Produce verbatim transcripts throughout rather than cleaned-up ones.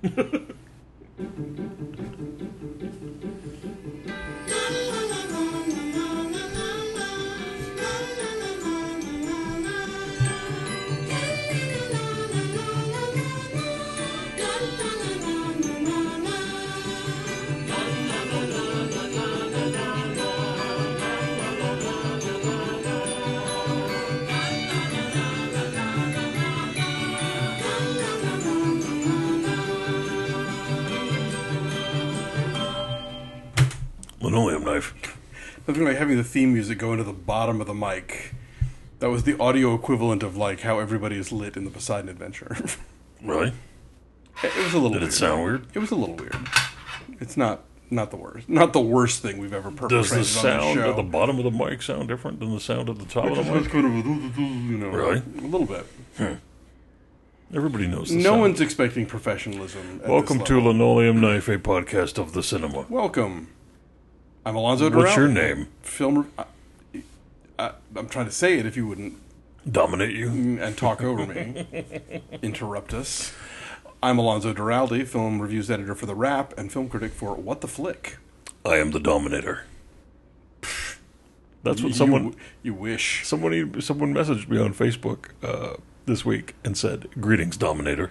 Linoleum knife. Nothing like having the theme music go into the bottom of the mic. That was the audio equivalent of like how everybody is lit in the Poseidon Adventure. Really? It was a little Did weird. it sound weird? It was a little weird. It's not not the worst. Not the worst thing we've ever perpetrated Does the on this sound show. at the bottom of the mic sound different than the sound at the top of the mic? You know, Really? a little bit. Hmm. Everybody knows the No sound. one's expecting professionalism. At Welcome this to level. Linoleum Knife, a podcast of the cinema. Welcome. I'm Alonzo Durrell. What's your name? Film. I, I, I'm trying to say it if you wouldn't Dominate you? and talk over me. Interrupt us. I'm Alonzo Duraldi, film reviews editor for The Wrap and film critic for What the Flick. I am the Dominator. That's what You- someone You, you wish. someone someone messaged me on Facebook uh, this week and said, "Greetings, Dominator."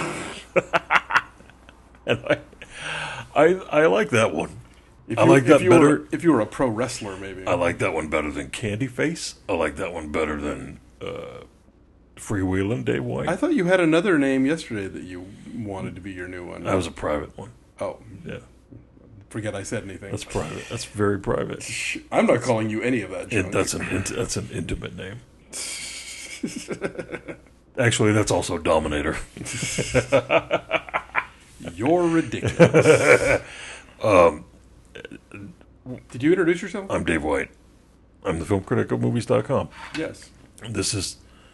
And I, I, I like that one. If I you- like if that you better. Were, if you were a pro wrestler, maybe. I like that one better than Candy Face. I like that one better than uh, Freewheelin' Dave White. I thought you had another name yesterday that you wanted to be your new one. That was a private one. Oh, Yeah, forget I said anything. that's private. That's very private. I'm not calling you any of that, It, junk. that's an int- that's an intimate name. Actually, that's also Dominator. You're ridiculous. um, Did you introduce yourself? I'm Dave White. I'm the film critic of movies dot com. Yes. This is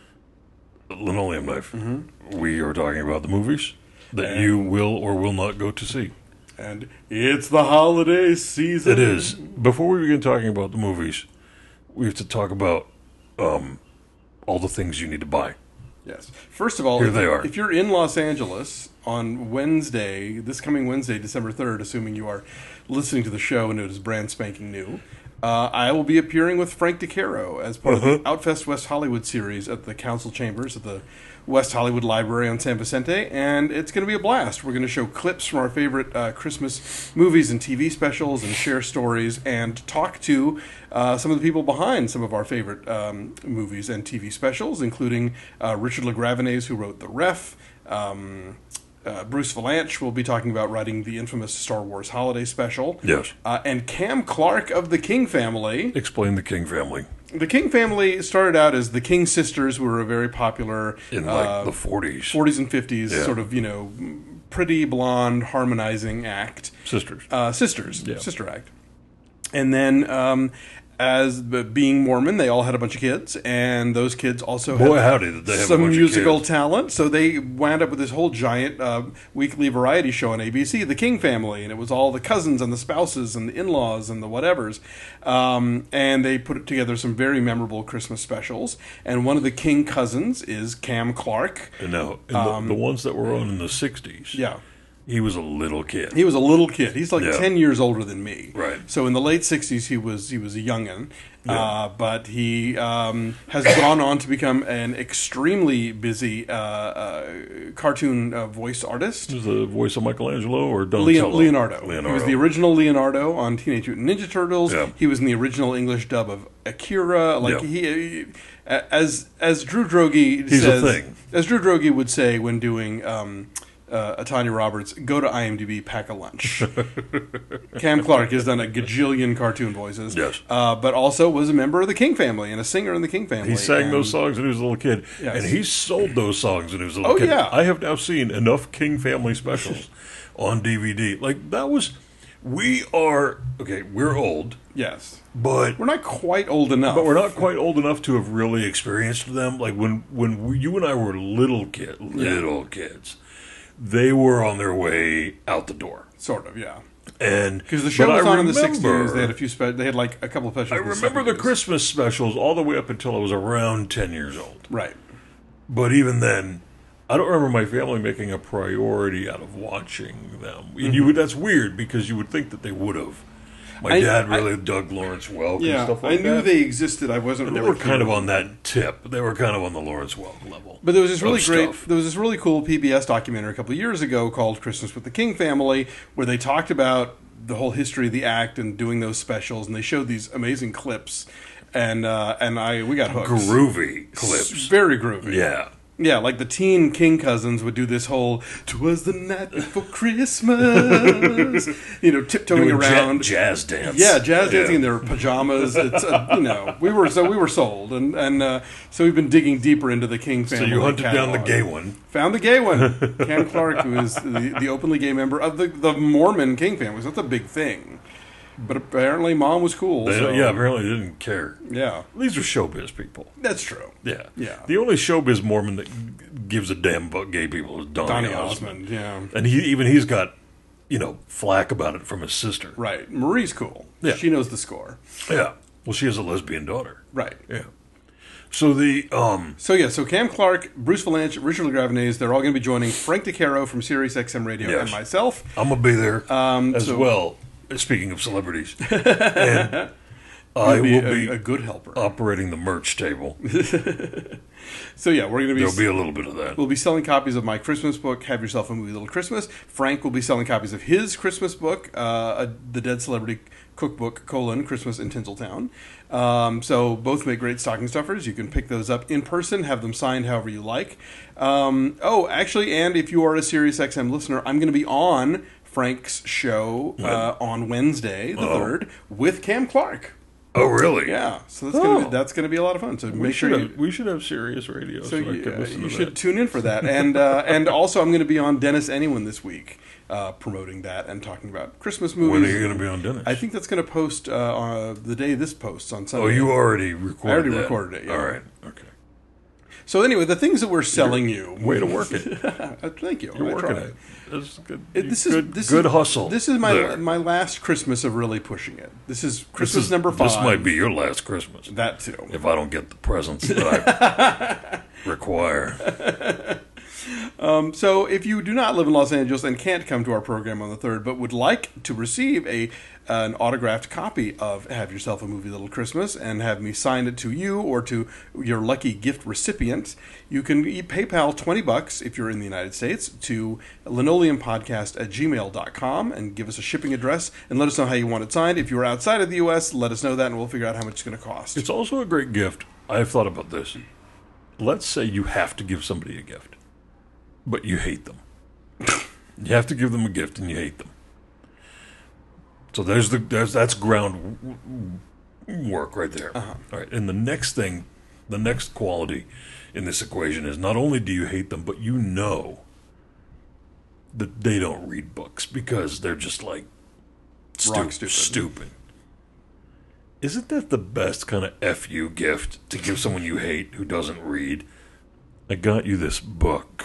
Linoleum Knife. Mm-hmm. We are talking about the movies that you will or will not go to see. And it's the holiday season. It is. Before we begin talking about the movies, we have to talk about um, all the things you need to buy. Yes. First of all, Here if, they are. if you're in Los Angeles on Wednesday, this coming Wednesday, December third, assuming you are listening to the show and it is brand spanking new, uh, I will be appearing with Frank DeCaro as part Uh-huh. of the Outfest West Hollywood series at the Council Chambers at the West Hollywood Library on San Vicente, and it's going to be a blast. We're going to show clips from our favorite uh, Christmas movies and T V specials and share stories and talk to uh, some of the people behind some of our favorite um, movies and T V specials, including uh, Richard LaGravenese, who wrote The Ref. Um, uh, Bruce Valanche will be talking about writing the infamous Star Wars Holiday Special. Yes. Uh, and Cam Clark of the King Family. Explain the King family The King Family started out as the King Sisters, who were a very popular in like uh, the forties. forties and fifties, Yeah. sort of, you know, pretty blonde harmonizing act. Sisters. Uh, sisters, Yeah. sister act. And then, um, as b- being Mormon, they all had a bunch of kids, and those kids also Boy, had howdy, did they have a some bunch of musical kids. talent. So they wound up with this whole giant uh, weekly variety show on A B C, The King Family, and it was all the cousins and the spouses and the in-laws and the whatevers. Um, and they put together some very memorable Christmas specials. And one of the King cousins is Cam Clark. And now, and the, the ones that were on in the sixties, Um, Yeah. he was a little kid. He was a little kid. He's like Yeah. ten years older than me. Right. So in the late sixties, he was he was a youngin. Yeah. Uh, but he um, has gone on to become an extremely busy uh, uh, cartoon uh, voice artist. was the voice of Michelangelo or Leon- Donatello? Leonardo. Leonardo. He was the original Leonardo on Teenage Mutant Ninja Turtles. Yeah. He was in the original English dub of Akira. Like Yeah. he, he, as as Drew Droege He's a says, thing. as Drew Droege would say when doing um, uh, Tanya Roberts, go to IMDb, pack a lunch. Cam Clark has done a gajillion cartoon voices. Yes. uh, but also was a member of the King family and a singer in the King family. He sang and- those songs when he was a little kid, Yes. and he sold those songs when he was a little Oh, kid. yeah. I have now seen enough King family specials on D V D. Like that was, we are okay. We're old, Yes, but we're not quite old enough, but we're not quite old enough to have really experienced them. Like when when we, you and I were little kid, little kids, they were on their way out the door, Sort of, yeah. and Because the show but was I on in the remember- sixties. They had a few. Spe- they had like a couple of specials. I in the remember the seventies. Christmas specials all the way up until I was around ten years old. Right. But even then, I don't remember my family making a priority out of watching them. And Mm-hmm. you would, that's weird because you would think that they would have. My I- dad I- really dug Lawrence Welk Yeah, and stuff like I knew that. they existed. I wasn't. And they really were kind of familiar. on that tip. They were kind of on the Lawrence Welk level. But there was this really of great, stuff. there was this really cool P B S documentary a couple of years ago called Christmas with the King Family, where they talked about the whole history of the act and doing those specials, and they showed these amazing clips, and uh, and I we got hooked. Groovy S- clips. very groovy. Yeah. Yeah, like the teen King cousins would do this whole "'Twas the night before Christmas," you know, tiptoeing Doing ja- around. jazz dance. Yeah, jazz dancing Yeah. in their pajamas. It's uh, you know, we were so we were sold, and and uh, so we've been digging deeper into the King So family. you hunted down the catalog. gay one. Found the gay one, Cam Clark, who is the, the openly gay member of the the Mormon King family. So that's a big thing. But apparently, mom was cool. They, so, yeah, apparently they didn't care. yeah, These are showbiz people. that's true. Yeah. Yeah. The only showbiz Mormon that g- gives a damn about gay people is Donny, Donny Osmond. Osmond, yeah. And he even he's got, you know, flack about it from his sister. Right. Marie's cool. Yeah. She knows the score. Yeah. Well, she has a lesbian daughter. Right. Yeah. So the um So, yeah, so Cam Clark, Bruce Valanche, Richard LaGravenese, they're all going to be joining Frank DeCaro from Sirius X M Radio Yes. and myself. I'm gonna be there Um, as so- well. Speaking of celebrities, and I You'll be will a, be a good helper. operating the merch table. So, yeah, we're going to be... There'll be a little bit of that. We'll be selling copies of my Christmas book, Have Yourself a Movie Little Christmas. Frank will be selling copies of his Christmas book, uh, The Dead Celebrity Cookbook, colon, Christmas in Tinseltown. Um, so both make great stocking stuffers. You can pick those up in person, have them signed however you like. Um, oh, actually, and if you are a Sirius X M listener, I'm going to be on Frank's show uh, on Wednesday, the Oh. third, with Cam Clark. Oh, really? Yeah, so that's gonna Oh. be, that's going to be a lot of fun. So We make should sure you... have, we should have Sirius Radio so, So I you, could uh, listen you to should that. tune in for that, and uh, and also I'm going to be on Dennis Anyone this week, uh, promoting that and talking about Christmas movies. When are you going to be on Dennis? I think that's going to post uh, on the day this posts on Sunday. Oh, you already recorded I already that. recorded it, yeah. All right. Okay. So anyway, the things that we're selling you. Way to work it. Uh, Thank you. You're I working tried. it. This is good. It- this good, is this good is, hustle. This is my there. my last Christmas of really pushing it. This is This Christmas is- number five. This might be your last Christmas. that too. If I don't get the presents that I require. Um, so if you do not live in Los Angeles and can't come to our program on the third, but would like to receive a an autographed copy of Have Yourself a Movie Little Christmas and have me sign it to you or to your lucky gift recipient, you can e- PayPal twenty bucks if you're in the United States to linoleumpodcast at gmail dot com and give us a shipping address and let us know how you want it signed. If you're outside of the U S, let us know that and we'll figure out how much it's going to cost. It's also a great gift. I've thought about this. Let's say you have to give somebody a gift, but you hate them. You have to give them a gift and you hate them. So there's the there's that's ground w- w- work right there. Uh-huh. All right, and the next thing, the next quality in this equation is not only do you hate them, but you know that they don't read books because they're just like stu- Rock stupid. stupid. Isn't that the best kind of F you gift to give someone you hate who doesn't read? I got you this book.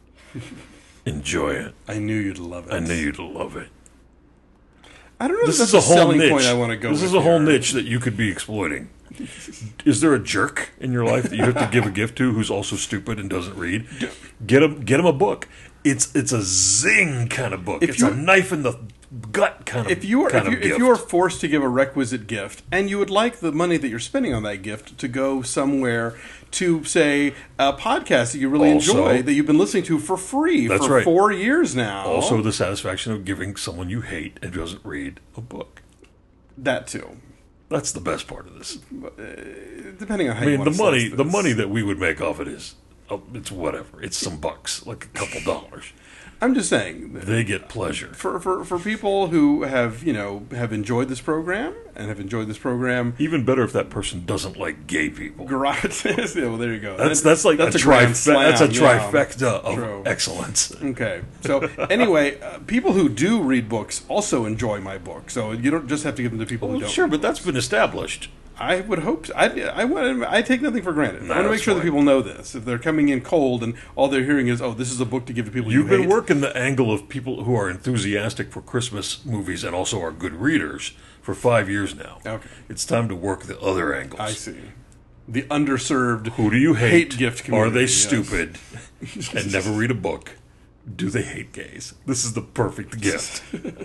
Enjoy it. I knew you'd love it. I knew you'd love it. I don't know This if is that's a whole selling niche. point I want to go this with is a whole here. niche that you could be exploiting. Is there a jerk in your life that you have to give a gift to who's also stupid and doesn't read? Get him, get him a book. It's it's a zing kind of book. If it's you- a knife in the gut kind of If you are kind if you, of if gift. you are forced to give a requisite gift and you would like the money that you're spending on that gift to go somewhere to say a podcast that you really Also- enjoy that you've been listening to for free That's for right. four years now. Also, the satisfaction of giving someone you hate and doesn't read a book. that too. That's the best part of this. Depending on how I you mean, want the to money, slice the this. money that we would make off it is, oh, it's whatever. It's some bucks, like a couple dollars. I'm just saying They get pleasure. for, for for people who have you know have enjoyed this program and have enjoyed this program. Even better if that person doesn't like gay people. Gratis. Yeah, well, there you go. That's That- that's like that's a, a grand trif- That's a slam, yeah. trifecta of True. excellence. Okay. So anyway, uh, people who do read books also enjoy my book. So you don't just have to give them to people who Well, don't. sure, but that's been established. I would hope. So. I I want. I take nothing for granted. Nah, I want to make that's sure that fine. people know this. If they're coming in cold and all they're hearing is, "Oh, this is a book to give to people," You've you been hate. working the angle of people who are enthusiastic for Christmas movies and also are good readers for five years now. Okay. It's time to work the other angles. I see. the underserved Who do you hate? hate gift Are community. they yes. stupid and never read a book? Do they hate gays? This is the perfect gift.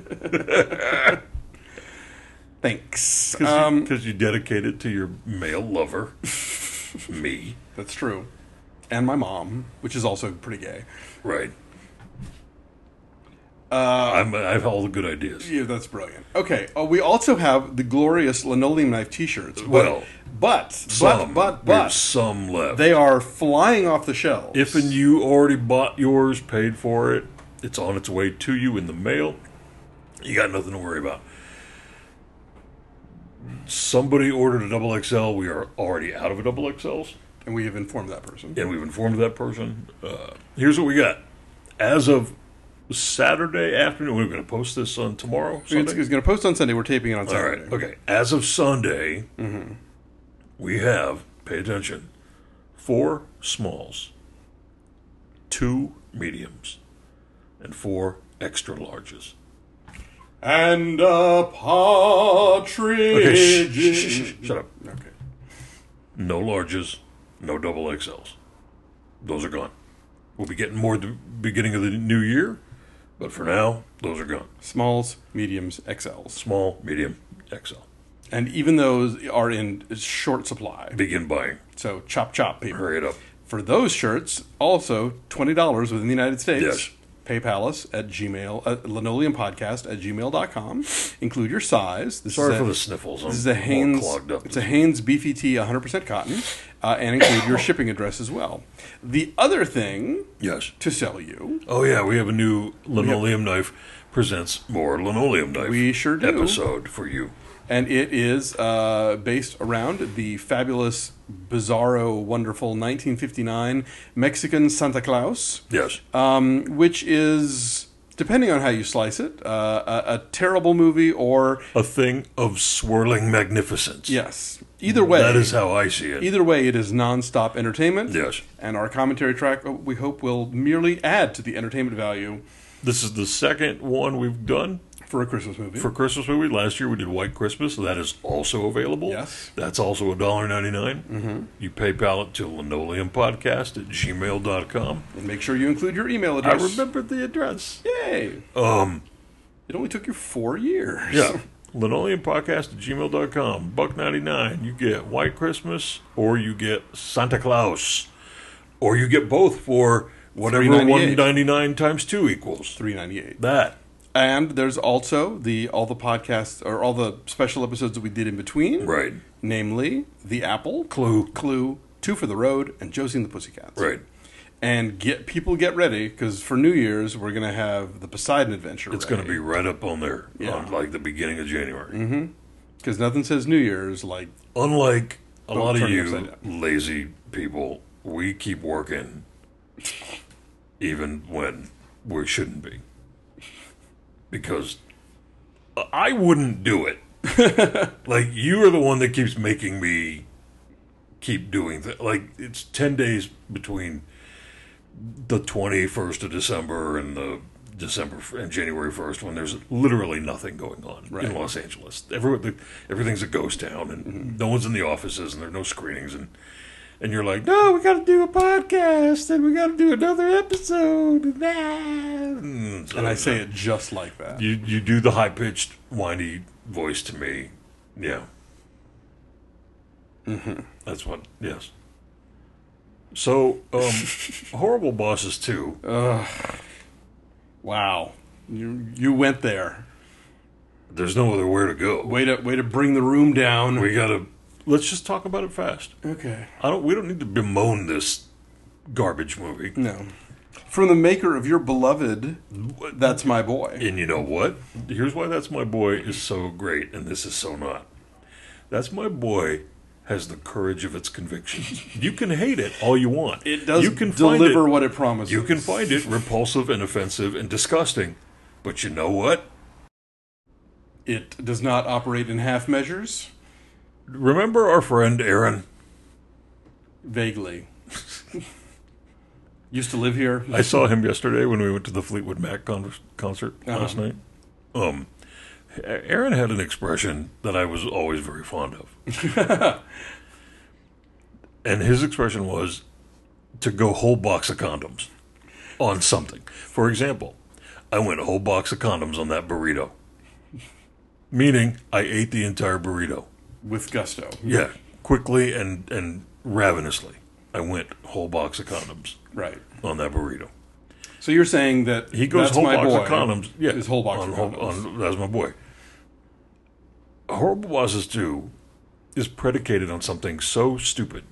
Thanks. Because Um, you, you dedicate it to your male lover, me. that's true. And my mom, which is also pretty gay. Right. Uh, I'm, I have all the good ideas. yeah, that's brilliant. Okay, uh, we also have the glorious linoleum knife T-shirts. But, Well, but, Some. but, but, There's but, some left. they are flying off the shelves. If and you already bought yours, paid for it, it's on its way to you in the mail. You got nothing to worry about. Somebody ordered a double X L. We are already out of a double X Ls. And we have informed that person. And we've informed that person. Uh, here's what we got. As of Saturday afternoon, we're going to post this on tomorrow. It's, Sunday? it's going to post on Sunday. We're taping it on All Saturday. right. Okay. As of Sunday, Mm-hmm. we have, pay attention, four smalls, two mediums, and four extra larges. And a partridge. Okay, shh, shh, shh, shh, shut up. Okay. No larges, no double X Ls. Those are gone. We'll be getting more at the beginning of the new year, but for now, those are gone. Smalls, mediums, X Ls. Small, medium, X L. And even those are in short supply. Begin buying. So chop chop, people. Hurry it up. For those shirts, also twenty dollars within the United States. Yes. PayPal us at Gmail, at linoleumpodcast at gmail dot com. Include your size. This Sorry is for a, the sniffles. I'm This is a all Hanes. clogged up. It's a Hanes Beefy Tee, one hundred percent cotton, uh, and include your shipping address as well. The other thing Yes. to sell you, Oh, yeah, we have a new Linoleum Knife presents more Linoleum Knife We sure do. episode for you. and it is uh, based around the fabulous, bizarro, wonderful nineteen fifty-nine Mexican Santa Claus, Yes. um, which is, depending on how you slice it, uh, a, a terrible movie or, A thing of swirling magnificence. yes, either way. That is how I see it. Either way, it is nonstop entertainment. Yes. And our commentary track, uh, we hope, will merely add to the entertainment value This is the second one we've done for a Christmas movie. for Christmas movie. Last year we did White Christmas. So that is also available. Yes. That's also one dollar ninety-nine. Mm-hmm. You PayPal it to linoleumpodcast at gmail dot com. and make sure you include your email I address. remembered the address. Yay! Um, It only took you four years. yeah. linoleumpodcast at gmail dot com. Buck ninety-nine. You get White Christmas or you get Santa Claus. Or you get both for whatever three ninety-eight. one ninety-nine times two equals. three ninety-eight. That. And there's also the all the podcasts or all the special episodes that we did in between. Right. Namely, The Apple, Clue. Clue, Two for the Road, and Josie and the Pussycats. Right. And get people get ready because for New Year's we're gonna have the Poseidon Adventure. It's going to be right up on there, Yeah. on like the beginning of January. because nothing says New Year's like Unlike a Don't lot of turn it you upside lazy people, we keep working even when we shouldn't be. Because I wouldn't do it. Like, you are the one that keeps making me keep doing things. Like, it's ten days between the twenty-first of December and the December and January first when there's literally nothing going on Right. in Los Angeles. Every, the, everything's a ghost town and Mm-hmm. no one's in the offices and there are no screenings. And, and you're like, no, we got to do a podcast and we got to do another episode. And, that. and, so, and I say it just like that. You, you do the high-pitched, whiny voice to me. Yeah. Mm-hmm. That's what, yes. So, um, Horrible Bosses two. Wow. You you went there. There's no other where to go. Way to way to bring the room down. We gotta, let's just talk about it fast. Okay. I don't, we don't need to bemoan this garbage movie. No. From the maker of your beloved That's My Boy. And you know what? Here's why That's My Boy is so great, and this is so not. That's My Boy has the courage of its convictions. You can hate it all you want. It does you can find deliver it, what it promises. You can find it repulsive and offensive and disgusting. But you know what? It does not operate in half measures. Remember our friend Aaron? Vaguely. Used to live here. I saw him yesterday when we went to the Fleetwood Mac con- concert last Uh-huh. night. Um, Aaron had an expression that I was always very fond of. And his expression was to go whole box of condoms on something. For example, I went a whole box of condoms on that burrito. Meaning, I ate the entire burrito. With gusto. Yeah, quickly and, and ravenously. I went whole box of condoms. Right. On that burrito. So you're saying that he goes that's whole my box boy of condoms. Yeah, is whole box on, of condoms. On, that's my boy. Horrible Bosses two is predicated on something so stupid,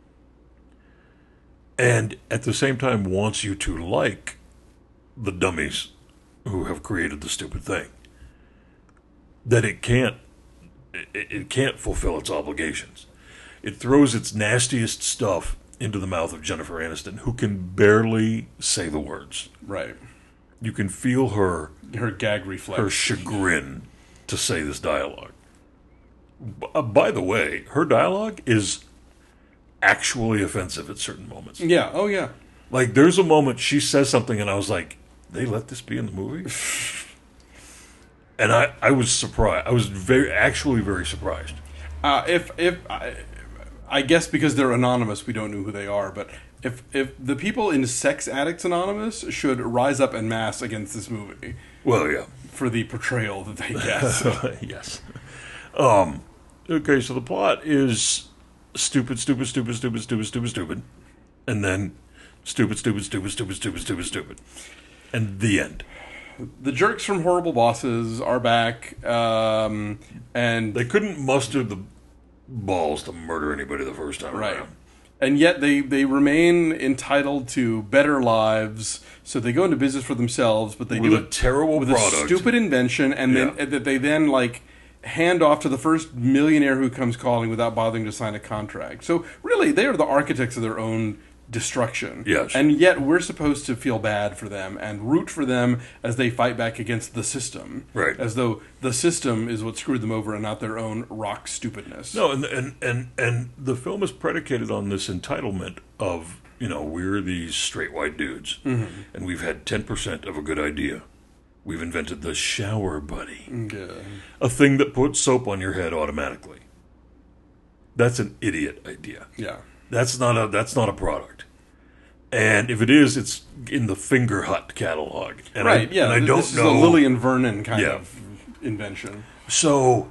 and at the same time wants you to like the dummies who have created the stupid thing, that it can't it, it can't fulfill its obligations. It throws its nastiest stuff into the mouth of Jennifer Aniston, who can barely say the words. Right. You can feel her her gag reflex, her chagrin to say this dialogue. B- uh, by the way, her dialogue is actually offensive at certain moments. Yeah. Oh, yeah. Like, there's a moment she says something, and I was like, "They let this be in the movie?" And I, I was surprised. I was very, actually, very surprised. Uh, if if I, I guess because they're anonymous, we don't know who they are. But if if the people in Sex Addicts Anonymous should rise up en masse against this movie, well, yeah, for the portrayal that they get. Yes. Um. Okay, so the plot is stupid, stupid, stupid, stupid, stupid, stupid, stupid, and then stupid, stupid, stupid, stupid, stupid, stupid, stupid, and the end. The jerks from Horrible Bosses are back, um, and they couldn't muster the balls to murder anybody the first time right. around. And yet they, they remain entitled to better lives, so they go into business for themselves, but they with do a it terrible with product. a stupid invention, and Yeah. then and that they then like hand off to the first millionaire who comes calling without bothering to sign a contract. So really, they are the architects of their own destruction. Yes. And yet we're supposed to feel bad for them and root for them as they fight back against the system. Right. As though the system is what screwed them over and not their own rock stupidness. No, and and and and the film is predicated on this entitlement of, you know, we're these straight white dudes, Mm-hmm. and we've had ten percent of a good idea. We've invented the shower buddy, Yeah. a thing that puts soap on your head automatically. That's an idiot idea. Yeah. That's not a that's not a product. And if it is, it's in the Finger Hut catalog. And Right, I, yeah. And I th- don't this know. is a Lillian Vernon kind Yeah. of invention. So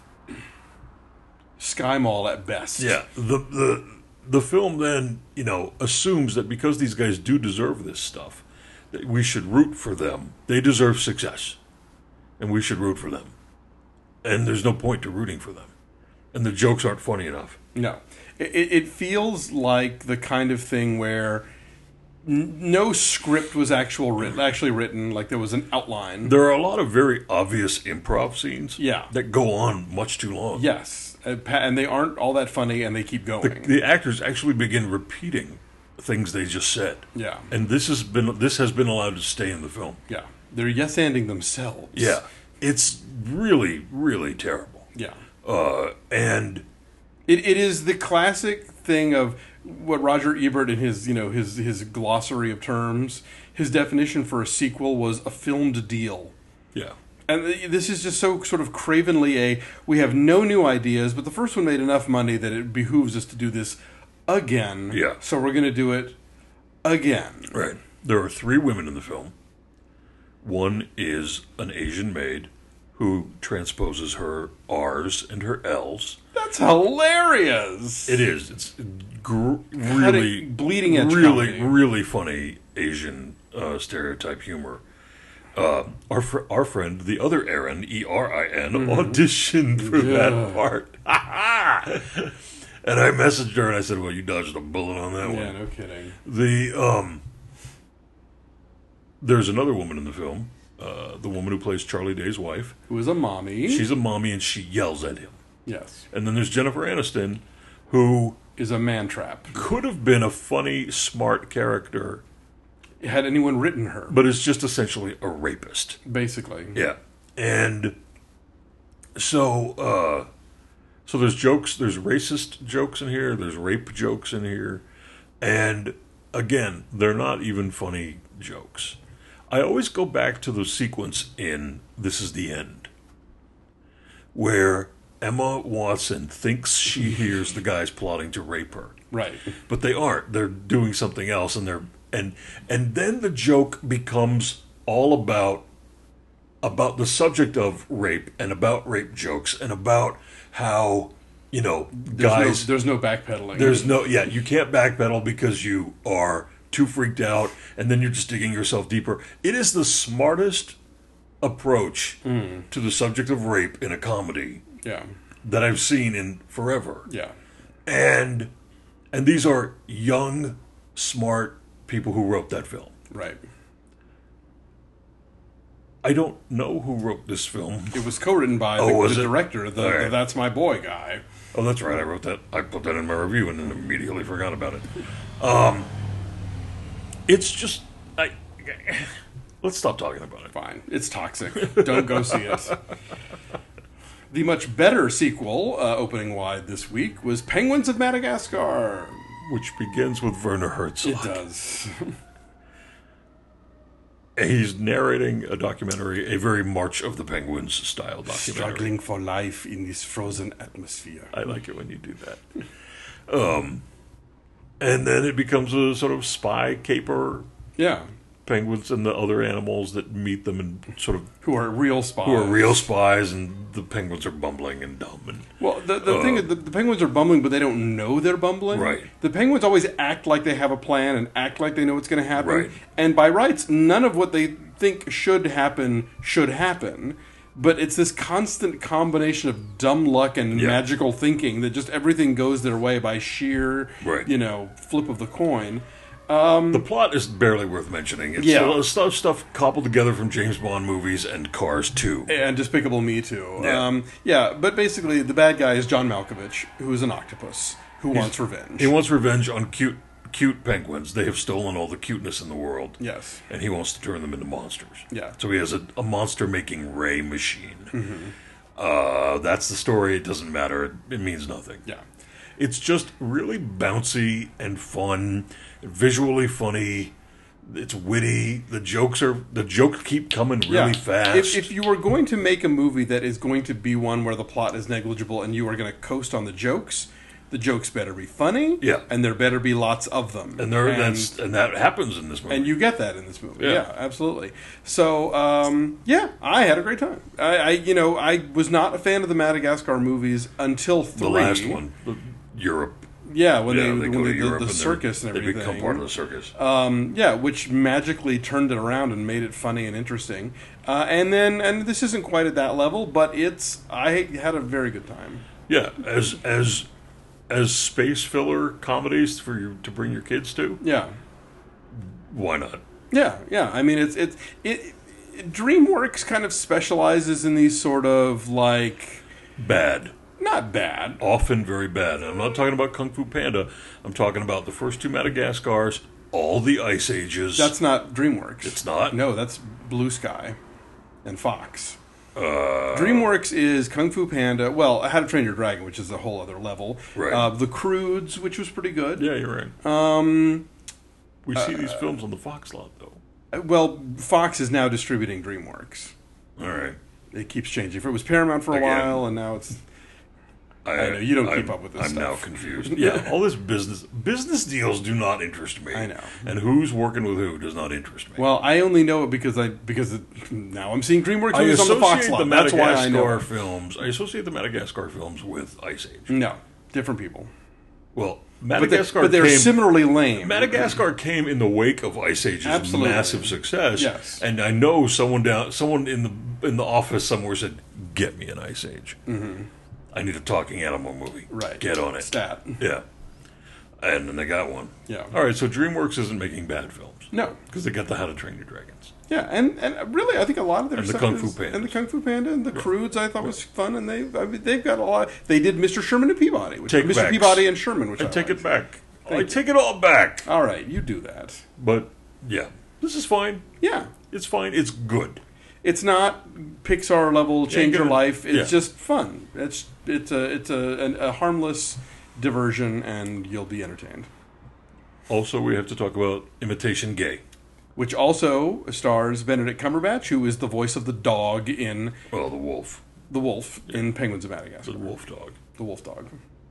Sky Mall at best. yeah, the the the film then, you know, assumes that because these guys do deserve this stuff, that we should root for them. They deserve success, and we should root for them. And there's no point to rooting for them. And the jokes aren't funny enough. No. It, it feels like the kind of thing where n- no script was actual writ- actually written, like there was an outline. There are a lot of very obvious improv scenes Yeah. that go on much too long. Yes. Uh, pa- And they aren't all that funny, and they keep The, going. the actors actually begin repeating things they just said. Yeah. And this has been this has been allowed to stay in the film. Yeah. They're yes-anding themselves. Yeah. It's really, really terrible. Yeah. Uh, and It it is the classic thing of what Roger Ebert in his you know his his glossary of terms, his definition for a sequel was a filmed deal. yeah, And th- this is just so sort of cravenly a, we have no new ideas, but the first one made enough money that it behooves us to do this again. Yeah. So we're going to do it again. right. There are three women in the film. One is an Asian maid who transposes her R's and her L's. That's hilarious. It is. It's gr- really bleeding edge really, comedy. really funny Asian uh, stereotype humor. Uh, our fr- our friend, the other Erin, E R I N, auditioned for Yeah. that part. And I messaged her and I said, "Well, you dodged a bullet on that Yeah, one." no kidding. The um, there's another woman in the film, uh, the woman who plays Charlie Day's wife. Who was a mommy. She's a mommy and she yells at him. yes. And then there's Jennifer Aniston, who Is a man trap. could have been a funny, smart character, Had anyone written her? but is just essentially a rapist. Basically. Yeah. And so, uh, so there's jokes, there's racist jokes in here, there's rape jokes in here. And again, they're not even funny jokes. I always go back to the sequence in This Is the End, where Emma Watson thinks she hears the guys plotting to rape her. Right. But they aren't. They're doing something else, and they're and and then the joke becomes all about about the subject of rape and about rape jokes and about how, you know, guys There's no, there's no backpedaling. there's no yeah, you can't backpedal because you are too freaked out, and then you're just digging yourself deeper. It is the smartest approach Mm. to the subject of rape in a comedy Yeah. that I've seen in forever. Yeah. And and these are young, smart people who wrote that film. Right. I don't know who wrote this film. It was co-written by Oh, the, was the it? director, the, All right. the That's My Boy guy. Oh, that's right. I wrote that. I put that in my review and then immediately forgot about it. Um, it's just, I. Let's stop talking about it. Fine. It's toxic. Don't go see it. The much better sequel, uh, opening wide this week, was Penguins of Madagascar. Which begins with Werner Herzog. It does. He's narrating a documentary, a very March of the Penguins style documentary. Struggling for life in this frozen atmosphere. I like it when you do that. Um, and then it becomes a sort of spy caper. Yeah. Penguins and the other animals that meet them and sort of Who are real spies. who are real spies, and the penguins are bumbling and dumb. And Well, the, the Uh, thing is, the, the penguins are bumbling, but they don't know they're bumbling. Right. The penguins always act like they have a plan and act like they know what's going to happen. Right. And by rights, none of what they think should happen should happen. But it's this constant combination of dumb luck and Yeah. magical thinking that just everything goes their way by sheer, Right. you know, flip of the coin. the plot is barely worth mentioning. It's Yeah. uh, stuff stuff cobbled together from James Bond movies and Cars two. And Despicable Me too. Yeah. Um, yeah, but basically the bad guy is John Malkovich, who is an octopus who wants revenge. He wants revenge on cute cute penguins. They have stolen all the cuteness in the world. Yes. And he wants to turn them into monsters. Yeah. So he has a, a monster-making ray machine. Mm-hmm. Uh, that's the story. It doesn't matter. It, it means nothing. Yeah. It's just really bouncy and fun, visually funny. It's witty. The jokes are the jokes keep coming really fast. If, if you were going to make a movie that is going to be one where the plot is negligible and you are going to coast on the jokes, the jokes better be funny. Yeah. And there better be lots of them. and there, and, that's and that happens in this movie. and you get that in this movie. Yeah. Yeah, absolutely. So, um, yeah, I had a great time. I, I, you know, I was not a fan of the Madagascar movies until three. the last one, the- Europe. Yeah, when Yeah, they, they when go they to did Europe the and circus and they everything. become part of the circus. Um, yeah, which magically turned it around and made it funny and interesting. Uh, and then, and this isn't quite at that level, but it's. I had a very good time. Yeah, as as as space filler comedies for you to bring your kids to. Yeah, Why not? yeah, yeah. I mean, it's it's it. it DreamWorks kind of specializes in these sort of like Bad. not bad. Often very bad. I'm not talking about Kung Fu Panda. I'm talking about the first two Madagascars, all the Ice Ages. That's not DreamWorks. It's not? No, that's Blue Sky and Fox. uh, DreamWorks is Kung Fu Panda. Well, How to Train Your Dragon, which is a whole other level. Right. Uh, the Croods, which was pretty good. yeah, you're right. Um, We see these films on the Fox lot, though. well, Fox is now distributing DreamWorks. All right. It keeps changing. It was Paramount for a Again. while, and now it's. I know, you don't keep I'm- up with this I'm stuff. now confused. Yeah, all this business business deals do not interest me. I know. And who's working with who does not interest me. Well, I only know it because I because it, now I'm seeing DreamWorks I movies on the Fox associate lot. the That's why I know. Madagascar films. I associate the Madagascar films with Ice Age. No, different people. Well, But, they, Madagascar but they're came, similarly lame. Madagascar came in the wake of Ice Age's Absolutely. massive success. Yes. And I know someone down, someone in the in the office somewhere said, "Get me an Ice Age. Mm-hmm. I need a talking animal movie. Right. Get on it." Stat. Yeah. And then they got one. Yeah. All right. So DreamWorks isn't making bad films No. because they got the How to Train Your Dragons. Yeah, and, and really, I think a lot of their And the stuff Kung Fu is- Pandas. and the Kung Fu Panda and the Croods, I thought was fun, and they I mean, they've got a lot. They did Mister Sherman and Peabody, which Take Mister backs. Peabody and Sherman, which I, I take liked. it back. I Thank you. take it all back. All right, you do that. But yeah, this is fine. Yeah, It's fine. It's good. it's not Pixar level change your gonna- life. It's yeah. just fun. It's it's a it's a, an, a harmless diversion, and you'll be entertained. Also, we have to talk about Imitation Gay. Which also stars Benedict Cumberbatch, who is the voice of the dog in Well, the wolf. the wolf in Penguins of Madagascar. The wolf dog. The wolf dog.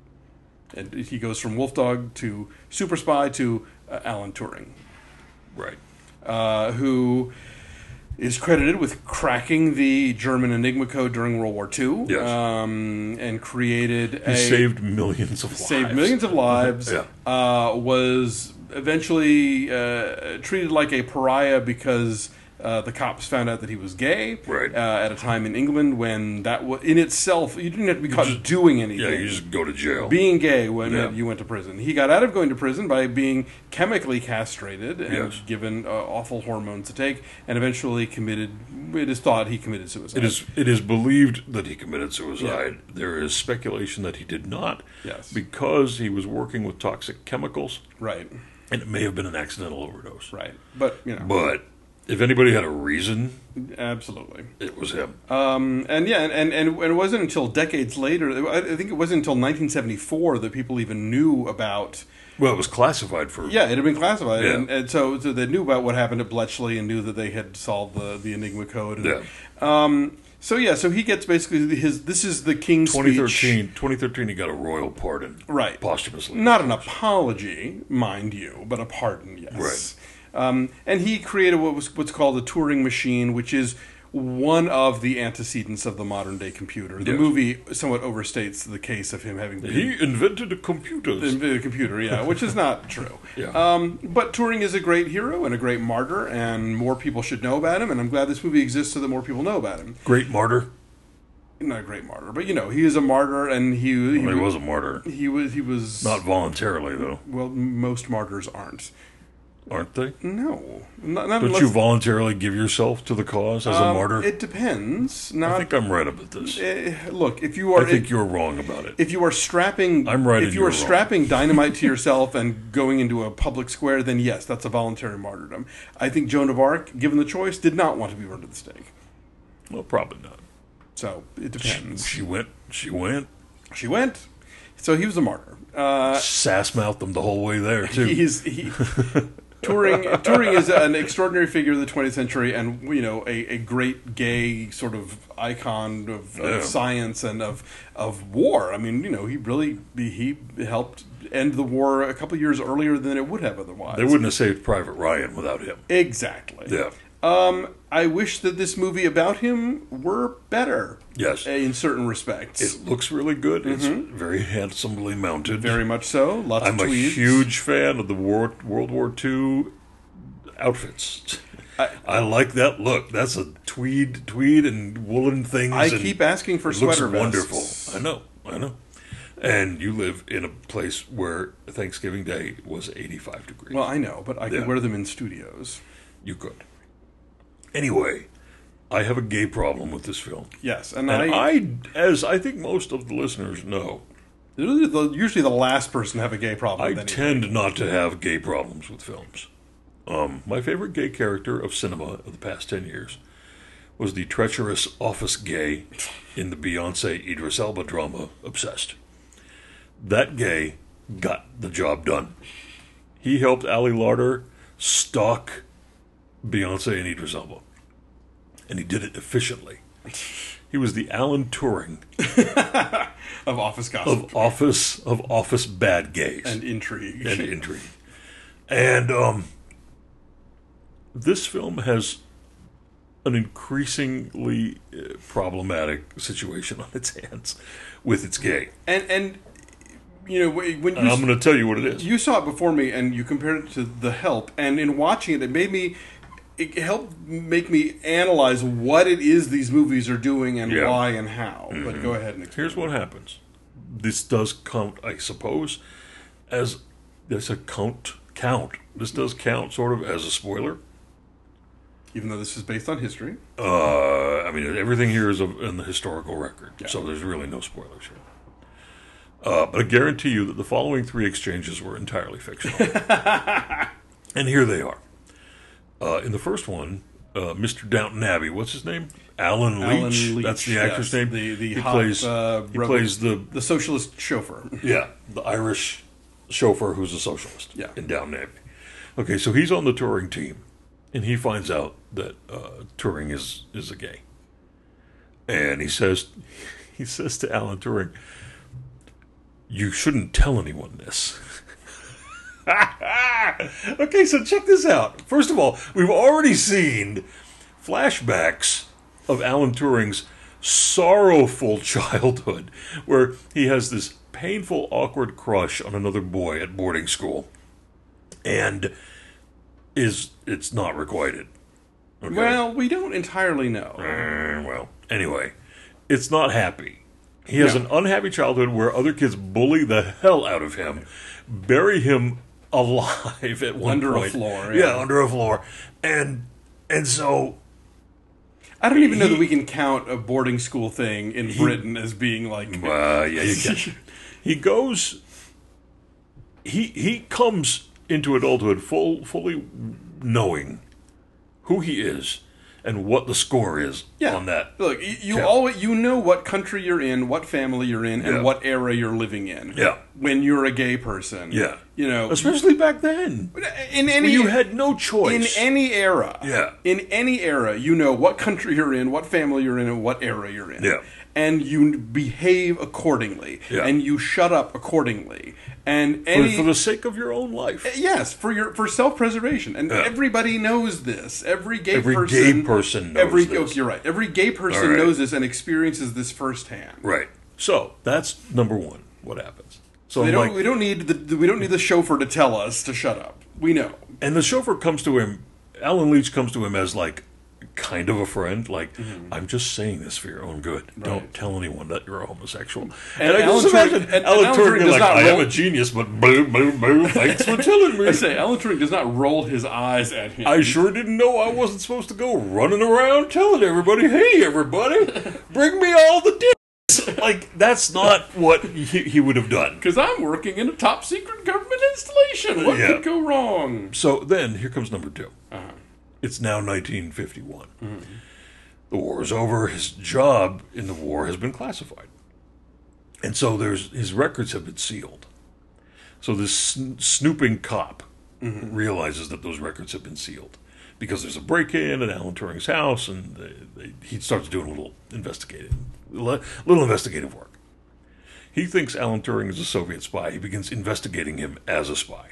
And he goes from wolf dog to super spy to uh, Alan Turing. Right. Uh, who is credited with cracking the German Enigma code during World War Two. Yes. Um, and created He a... saved millions of lives. Saved millions of lives. Yeah. Uh, was eventually uh, treated like a pariah because uh, the cops found out that he was gay. Right. Uh, at a time in England when that was in itself, you didn't have to be caught just- doing anything. Yeah, you just go to jail. Being gay when Yeah. you went to prison. He got out of going to prison by being chemically castrated and Yes. given uh, awful hormones to take, and eventually committed. It is thought he committed suicide. It is it is believed that he committed suicide. There is speculation that he did not. Yes. Because he was working with toxic chemicals, right, and it may have been an accidental overdose. right, but you know, But if anybody had a reason, absolutely. it was him. Um, and yeah, and, and, and it wasn't until decades later, I I think it wasn't until nineteen seventy-four that people even knew about, Well, it was classified for... yeah, it had been classified. Yeah. And, and so, so they knew about what happened at Bletchley and knew that they had solved the, the Enigma code. And, Yeah. Um, so yeah, so he gets basically his, this is the King's twenty speech. thirteen, twenty thirteen, he got a royal pardon. Right. Posthumously. Not an apology, mind you, but a pardon, yes. Right. Um, and he created what was what's called the Turing machine, which is one of the antecedents of the modern day computer. The Yes. movie somewhat overstates the case of him having been He invented a computer. the computer, yeah, which is not true. Yeah. Um, but Turing is a great hero and a great martyr, and more people should know about him. And I'm glad this movie exists so that more people know about him. Great martyr. Not a great martyr, but you know, he is a martyr, and he he, Well, he was a martyr. he was he was Not voluntarily, though. well. Most martyrs aren't. Aren't they? No, not, not Don't unless, you voluntarily give yourself to the cause as a um, martyr? It depends. I Not think I'm right about this. eh, look if you are I think if, you're wrong about it. if you are strapping. I'm right If and you you're are wrong. strapping dynamite to yourself and going into a public square, then yes, that's a voluntary martyrdom. I think Joan of Arc, given the choice, did not want to be burned at the stake. Well, probably not. So it She, depends. she went. She went. She went. So he was a martyr. Uh, Sass mouthed them the whole way there too. he's he. Turing, Turing is an extraordinary figure of the twentieth century, and you know, a, a great gay sort of icon of, of Yeah. science and of of war. I mean, you know, he really he helped end the war a couple of years earlier than it would have otherwise. They wouldn't have saved Private Ryan without him. Exactly. Yeah. Um, I wish that this movie about him were better Yes. in certain respects. It looks really good. It's very handsomely mounted. Very much so. Lots I'm of a tweeds. huge fan of the War, World War Two outfits. I- I, like that look. That's a tweed, tweed and woolen things. I and keep asking for it looks sweater vests. wonderful. I know. I know. And you live in a place where Thanksgiving Day was eighty-five degrees. Well, I know, but I could Yeah. wear them in studios. You could. Anyway, I have a gay problem with this film. Yes, and, And I, I, as I think most of the listeners know, Usually the, usually the last person to have a gay problem. I with anything. tend not to have gay problems with films. Um, my favorite gay character of cinema of the past ten years was the treacherous office gay in the Beyonce Idris Elba drama Obsessed. That gay got the job done. He helped Ali Larter stalk Beyonce and Idris Elba. And he did it efficiently. He was the Alan Turing of office gossip of office of office bad gays and intrigue. and intrigue. And um, this film has an increasingly uh, problematic situation on its hands with its gay. and and you know when you And I'm going to tell you what it is. you saw it before me and you compared it to The Help, and in watching it, it made me. It helped make me analyze what it is these movies are doing and Yeah. why and how. But go ahead and explain. Here's what happens. This does count, I suppose, as there's a count. Count. This does count sort of as a spoiler. Even though this is based on history. Uh, I mean, everything here is of- in the historical record, Yeah. so there's really no spoilers here. Uh, but I guarantee you that the following three exchanges were entirely fictional. And here they are. Uh, in the first one, uh, Mister Downton Abbey, what's his name? Alan Leach. Alan Leach, That's the yes. actor's name. The the he hot, plays. uh, he rebel- plays the the socialist chauffeur. yeah the Irish chauffeur who's a socialist. Yeah. In Downton Abbey. Okay, so he's on the touring team, and he finds out that uh, Turing is is a gay. And he says, he says to Alan Turing, "You shouldn't tell anyone this." Okay, so check this out. First of all, we've already seen flashbacks of Alan Turing's sorrowful childhood, where he has this painful, awkward crush on another boy at boarding school, and is it's not requited. Okay? Well, we don't entirely know. Uh, well, anyway, it's not happy. He has No. an unhappy childhood where other kids bully the hell out of him, bury him alive at one Under a point. floor, Yeah. yeah. under a floor. And and so I don't even know He- that we can count a boarding school thing in Britain as being like. uh, yeah, you can. He goes he he comes into adulthood full fully knowing who he is and what the score is Yeah. on that. Look, you, you Yeah. always you know what country you're in, what family you're in, and Yeah. what era you're living in. Yeah. When you're a gay person. Yeah. You know, Especially back then. in any You had no in choice. any era. Yeah. In any era, you know what country you're in, what family you're in, and what era you're in. Yeah. And you behave accordingly. Yeah. And you shut up accordingly. And for, any for the sake of your own life. Yes, for your for self preservation, and Yeah. everybody knows this. Every gay Every person, gay person knows every this. oh, you're right. Every gay person All right. knows this and experiences this firsthand. Right. So that's number one. What happens? So We I'm don't like, we don't need the we don't need the chauffeur to tell us to shut up. We know. and the chauffeur comes to him. Alan Leach comes to him as like kind of a friend. Like, I'm just saying this for your own good. Don't tell anyone that you're a homosexual. And, And I Alan just Turing- imagine and- and Alan Alan Turing Turing being does like, not I am roll- a genius, but boo, boo, boo. Thanks for telling me. I say Alan Turing does not roll his eyes at him. I sure didn't know I wasn't supposed to go running around telling everybody, "Hey, everybody, bring me all the dicks." Like, that's not what he, he would have done. Because I'm working in a top secret government installation. What Yeah. could go wrong? So then, here comes number two. Uh-huh. It's now nineteen fifty-one. The war is over. His job in the war has been classified. And so there's his records have been sealed. So this sn- snooping cop realizes that those records have been sealed because there's a break-in at Alan Turing's house, and they, they, he starts doing a little investigating, li- little investigative work. He thinks Alan Turing is a Soviet spy. He begins investigating him as a spy,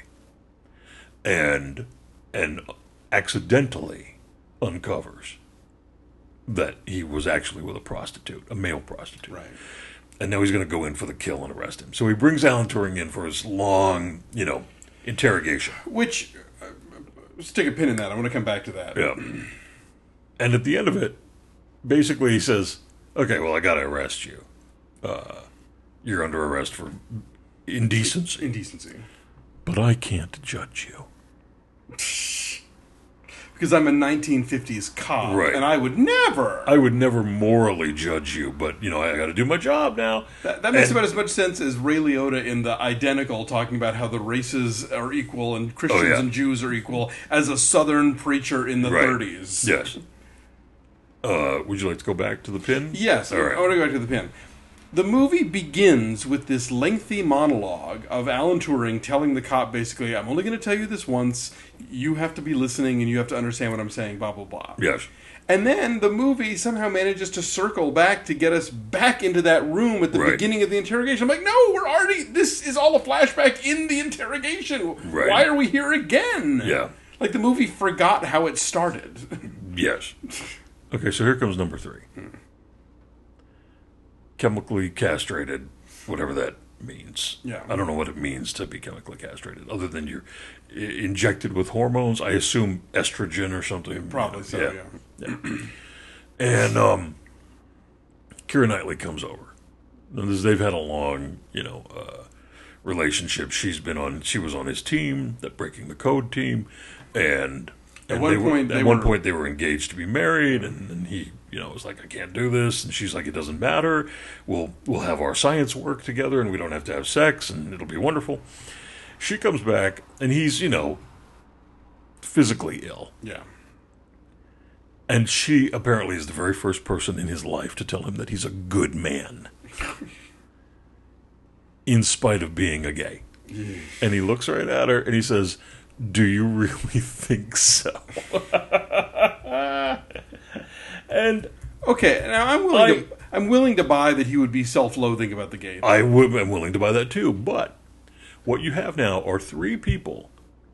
and and accidentally uncovers that he was actually with a prostitute, a male prostitute. Right. And now he's going to go in for the kill and arrest him. So he brings Alan Turing in for his long, you know, interrogation. Which, uh, stick a pin in that. I want to come back to that. Yeah. And at the end of it, basically he says, "Okay, well, I got to arrest you. Uh, you're under arrest for indecency. Indecency. But I can't judge you." Because I'm a nineteen fifties cop, Right. and I would never. I would never morally judge you, but, you know, I got to do my job now. That, that makes And- about as much sense as Ray Liotta in The Identical, talking about how the races are equal and Christians Oh, yeah. and Jews are equal, as a Southern preacher in the Right. thirties. Yes. Uh, would you like to go back to the pin? Yes, All right. I want to go back to the pin. The movie begins with this lengthy monologue of Alan Turing telling the cop basically, "I'm only going to tell you this once. You have to be listening and you have to understand what I'm saying, blah, blah, blah." Yes. And then the movie somehow manages to circle back to get us back into that room at the Right. beginning of the interrogation. I'm like, no, we're already, this is all a flashback in the interrogation. Right. Why are we here again? Yeah. Like the movie forgot how it started. Yes. Okay, so here comes number three. Chemically castrated, whatever that means. Yeah. I don't know what it means to be chemically castrated, other than you're i- injected with hormones. I assume estrogen or something. Probably so, yeah. And um, Keira Knightley comes over. And this- they've had a long, you know, uh, relationship. She's been on. She was on his team, that Breaking the Code team, and At and one they were- point, they at one were- point they were engaged to be married, and, and he, you know, was like, "I can't do this," and she's like, "It doesn't matter. We'll we'll have our science work together, and we don't have to have sex, and it'll be wonderful." She comes back, and he's, you know, physically ill. Yeah. And she apparently is the very first person in his life to tell him that he's a good man, in spite of being a gay. And he looks right at her and he says, "Do you really think so?" And Okay, now I'm willing I- to I'm willing to buy that he would be self-loathing about the gay. I would, I'm willing to buy that too. But what you have now are three people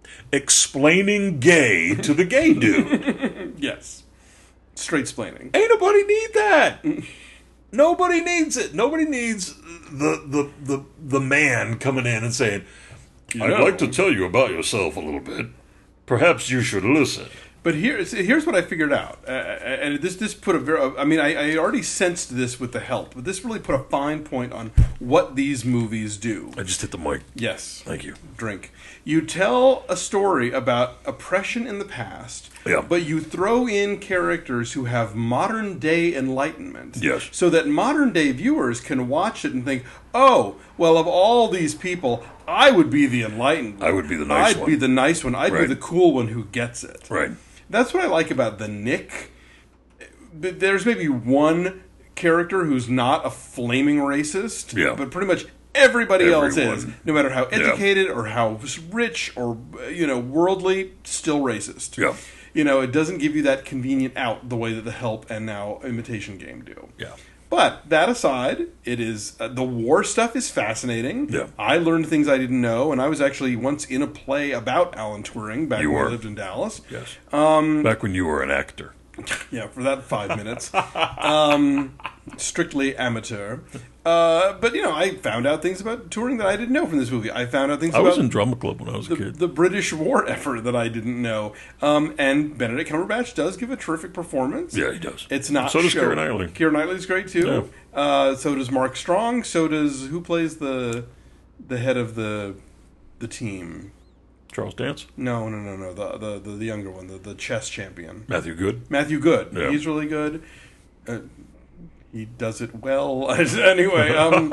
explaining gay to the gay dude. Yes, straight splaining. Ain't nobody need that. Nobody needs it. Nobody needs the the the, the man coming in and saying, "I'd know. like to tell you about yourself a little bit. Perhaps you should listen." But here's here's what I figured out, uh, and this this put a very. I mean, I, I already sensed this with the help, but this really put a fine point on what these movies do. I just hit the mic. Yes, Thank you. drink. You tell a story about oppression in the past, Yeah. but you throw in characters who have modern day enlightenment. Yes. So that modern day viewers can watch it and think, oh, well, of all these people, I would be the enlightened one. I would be the nice I'd one. be the nice one. I'd Right. be the cool one who gets it. Right. That's what I like about the Nick. But there's maybe one character who's not a flaming racist, Yeah. but pretty much everybody else Everyone. is, no matter how educated or how rich or you know worldly, still racist. Yeah. You know, it doesn't give you that convenient out the way that The Help and now Imitation Game do. Yeah. But that aside, it is uh, the war stuff is fascinating. Yeah. I learned things I didn't know, and I was actually once in a play about Alan Turing back You when were. I lived in Dallas. Yes. Um, Back when you were an actor. Yeah, for that five minutes. Um, strictly amateur. Uh, but, you know, I found out things about Turing that I didn't know from this movie. I found out things I about was in drama club when I was a the, kid. the British war effort that I didn't know. Um, and Benedict Cumberbatch does give a terrific performance. Yeah, he does. It's not So does show- Keira Knightley. Keira Knightley's great, too. Uh, so does Mark Strong. So does... Who plays the the head of the the team? Charles Dance, No, no, no, no. The the, the, the younger one, the, the chess champion. Matthew Good. Matthew Good. Yeah. He's really good. Uh, he does it well. Anyway, um,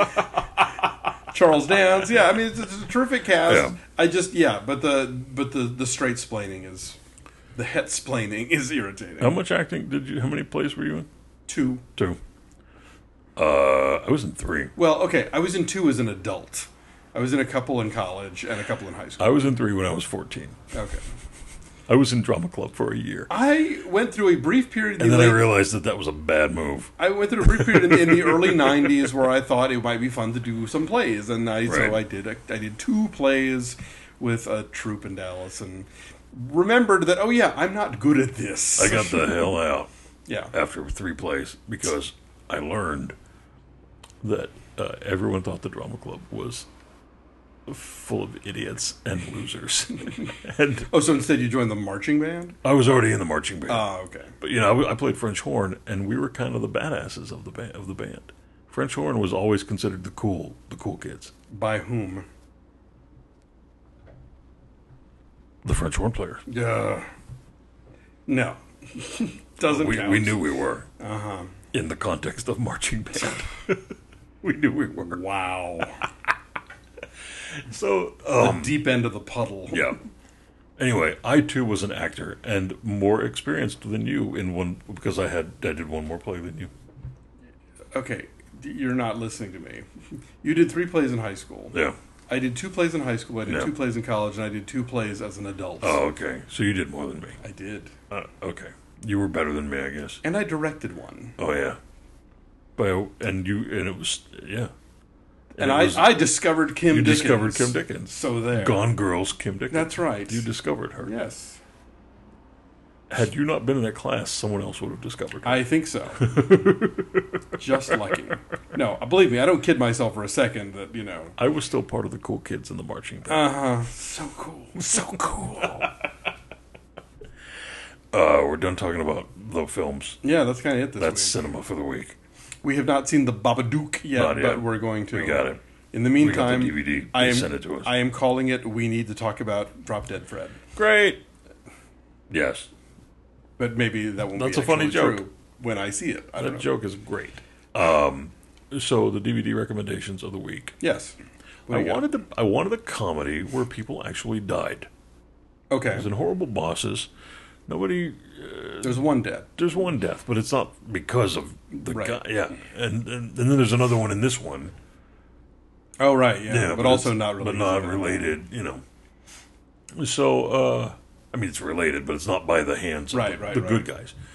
Charles Dance. Yeah, I mean it's, it's a terrific cast. Yeah. I just yeah, but the but the the straight splaining is the het splaining is irritating. How much acting did you? How many plays were you in? Two. Two. Uh, I was in three. Well, okay, I was in two as an adult. I was in a couple in college and a couple in high school. I was in three when I was fourteen. Okay. I was in drama club for a year, I went through a brief period. In and the then I late- realized that that was a bad move. I went through a brief period in, in the early nineties where I thought it might be fun to do some plays, and I Right. so I did. I, I did two plays with a troupe in Dallas, and remembered that oh yeah, I'm not good at this. I got the hell out yeah. after three plays because I learned that uh, everyone thought the drama club was full of idiots and losers, and Oh, so instead you joined the marching band? I was already in the marching band. Oh, okay. But you know, I, I played French horn, and we were kind of the badasses of the band. Of the band, French horn was always considered the cool, the cool kids. By whom? The French horn player. Yeah. No. Doesn't We, count. we knew we were Uh huh. in the context of marching band. We knew we were. Wow. So, the um, deep end of the puddle. yeah. Anyway, I too was an actor and more experienced than you in one because I had I did one more play than you. Okay, you're not listening to me. You did three plays in high school. Yeah. I did two plays in high school. I did Yeah. two plays in college, and I did two plays as an adult. Oh, okay. So you did more than me. I did, Uh, okay. You were better than me, I guess. and I directed one. Oh yeah. But and you and it was yeah. And it I, was- I discovered Kim you Dickens. discovered Kim Dickens. So there. Gone Girls, Kim Dickens. That's right. You discovered her. Yes, Had you not been in that class, someone else would have discovered her. I think so. Just lucky. No, believe me, I don't kid myself for a second that, you know. I was still part of the cool kids in the marching band. Uh-huh. So cool. So cool. Uh, we're done talking about the films. Yeah, that's kind of it this That's week. cinema for the week. We have not seen the Babadook yet, Not yet. but we're going to. We got it. In the We got meantime, the D V D. I They am, sent it to us. I am calling it We Need to Talk About Drop Dead Fred. Great. Yes. But maybe that won't That's be a funny actually joke. true when I see it. I don't That know. joke is great. Um, so the D V D recommendations of the week. Yes. What I do you got? wanted the I wanted a comedy where people actually died. Okay. There's in Horrible Bosses. Nobody. There's one dead. There's one death, but it's not because of the Right. guy. Yeah, and, and and then there's another one in this one. Oh, right, yeah. Yeah, but, also it's- not related. But not related, you know. So, uh, I mean, it's related, but it's not by the hands of Right, the, right, the right. good guys.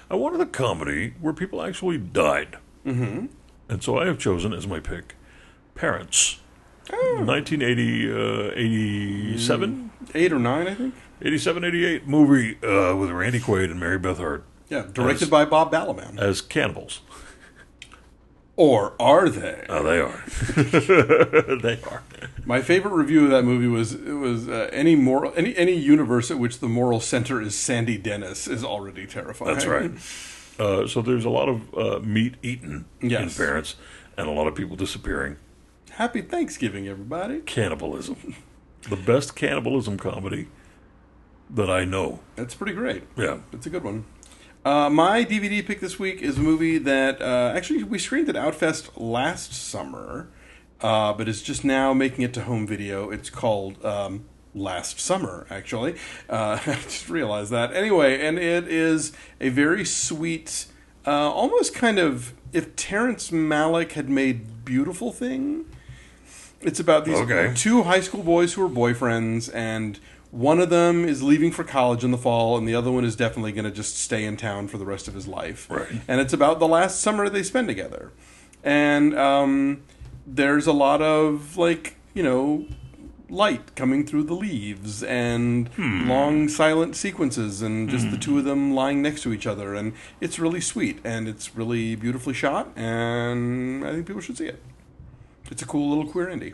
I wanted a comedy where people actually died. Mm-hmm. And so I have chosen as my pick Parents. Oh. nineteen eighty, uh, eighty-seven? Eight or nine, I think. eighty-seven, eighty-eight movie uh, with Randy Quaid and Mary Beth Hart Yeah, directed As- by Bob Balaban. as cannibals. Or are they? Oh, they are. They are. My favorite review of that movie was it was uh, any moral any any universe at which the moral center is Sandy Dennis is already terrifying. That's right. Uh, so there's a lot of uh, meat eaten Yes. in Parents and a lot of people disappearing. Happy Thanksgiving, everybody. Cannibalism. The best cannibalism comedy that I know. That's pretty great. Yeah. It's a good one. Uh, my D V D pick this week is a movie that uh, actually we screened at Outfest last summer, uh, but is just now making it to home video. It's called um, Last Summer, actually. Uh, I just realized that. Anyway, and it is a very sweet, uh, almost kind of if Terrence Malick had made Beautiful Thing. It's about these Okay. two high school boys who are boyfriends, and one of them is leaving for college in the fall, and the other one is definitely going to just stay in town for the rest of his life. Right. And it's about the last summer they spend together. And um, there's a lot of, like, you know, light coming through the leaves and long silent sequences and just the two of them lying next to each other. And it's really sweet, and it's really beautifully shot, and I think people should see it. It's a cool little queer indie.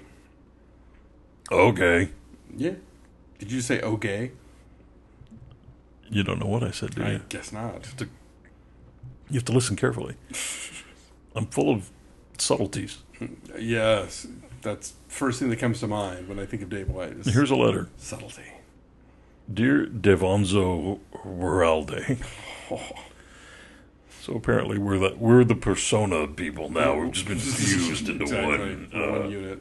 Okay. Yeah. Did you say okay? You don't know what I said, do I you? guess not. You have to listen carefully. I'm full of subtleties. Yes, that's first thing that comes to mind when I think of Dave White. Is Here's a letter. subtlety. Dear Devonzo Ruralde. So apparently we're the we're the persona people now. We've just been fused into Exactly. one. one Uh, unit.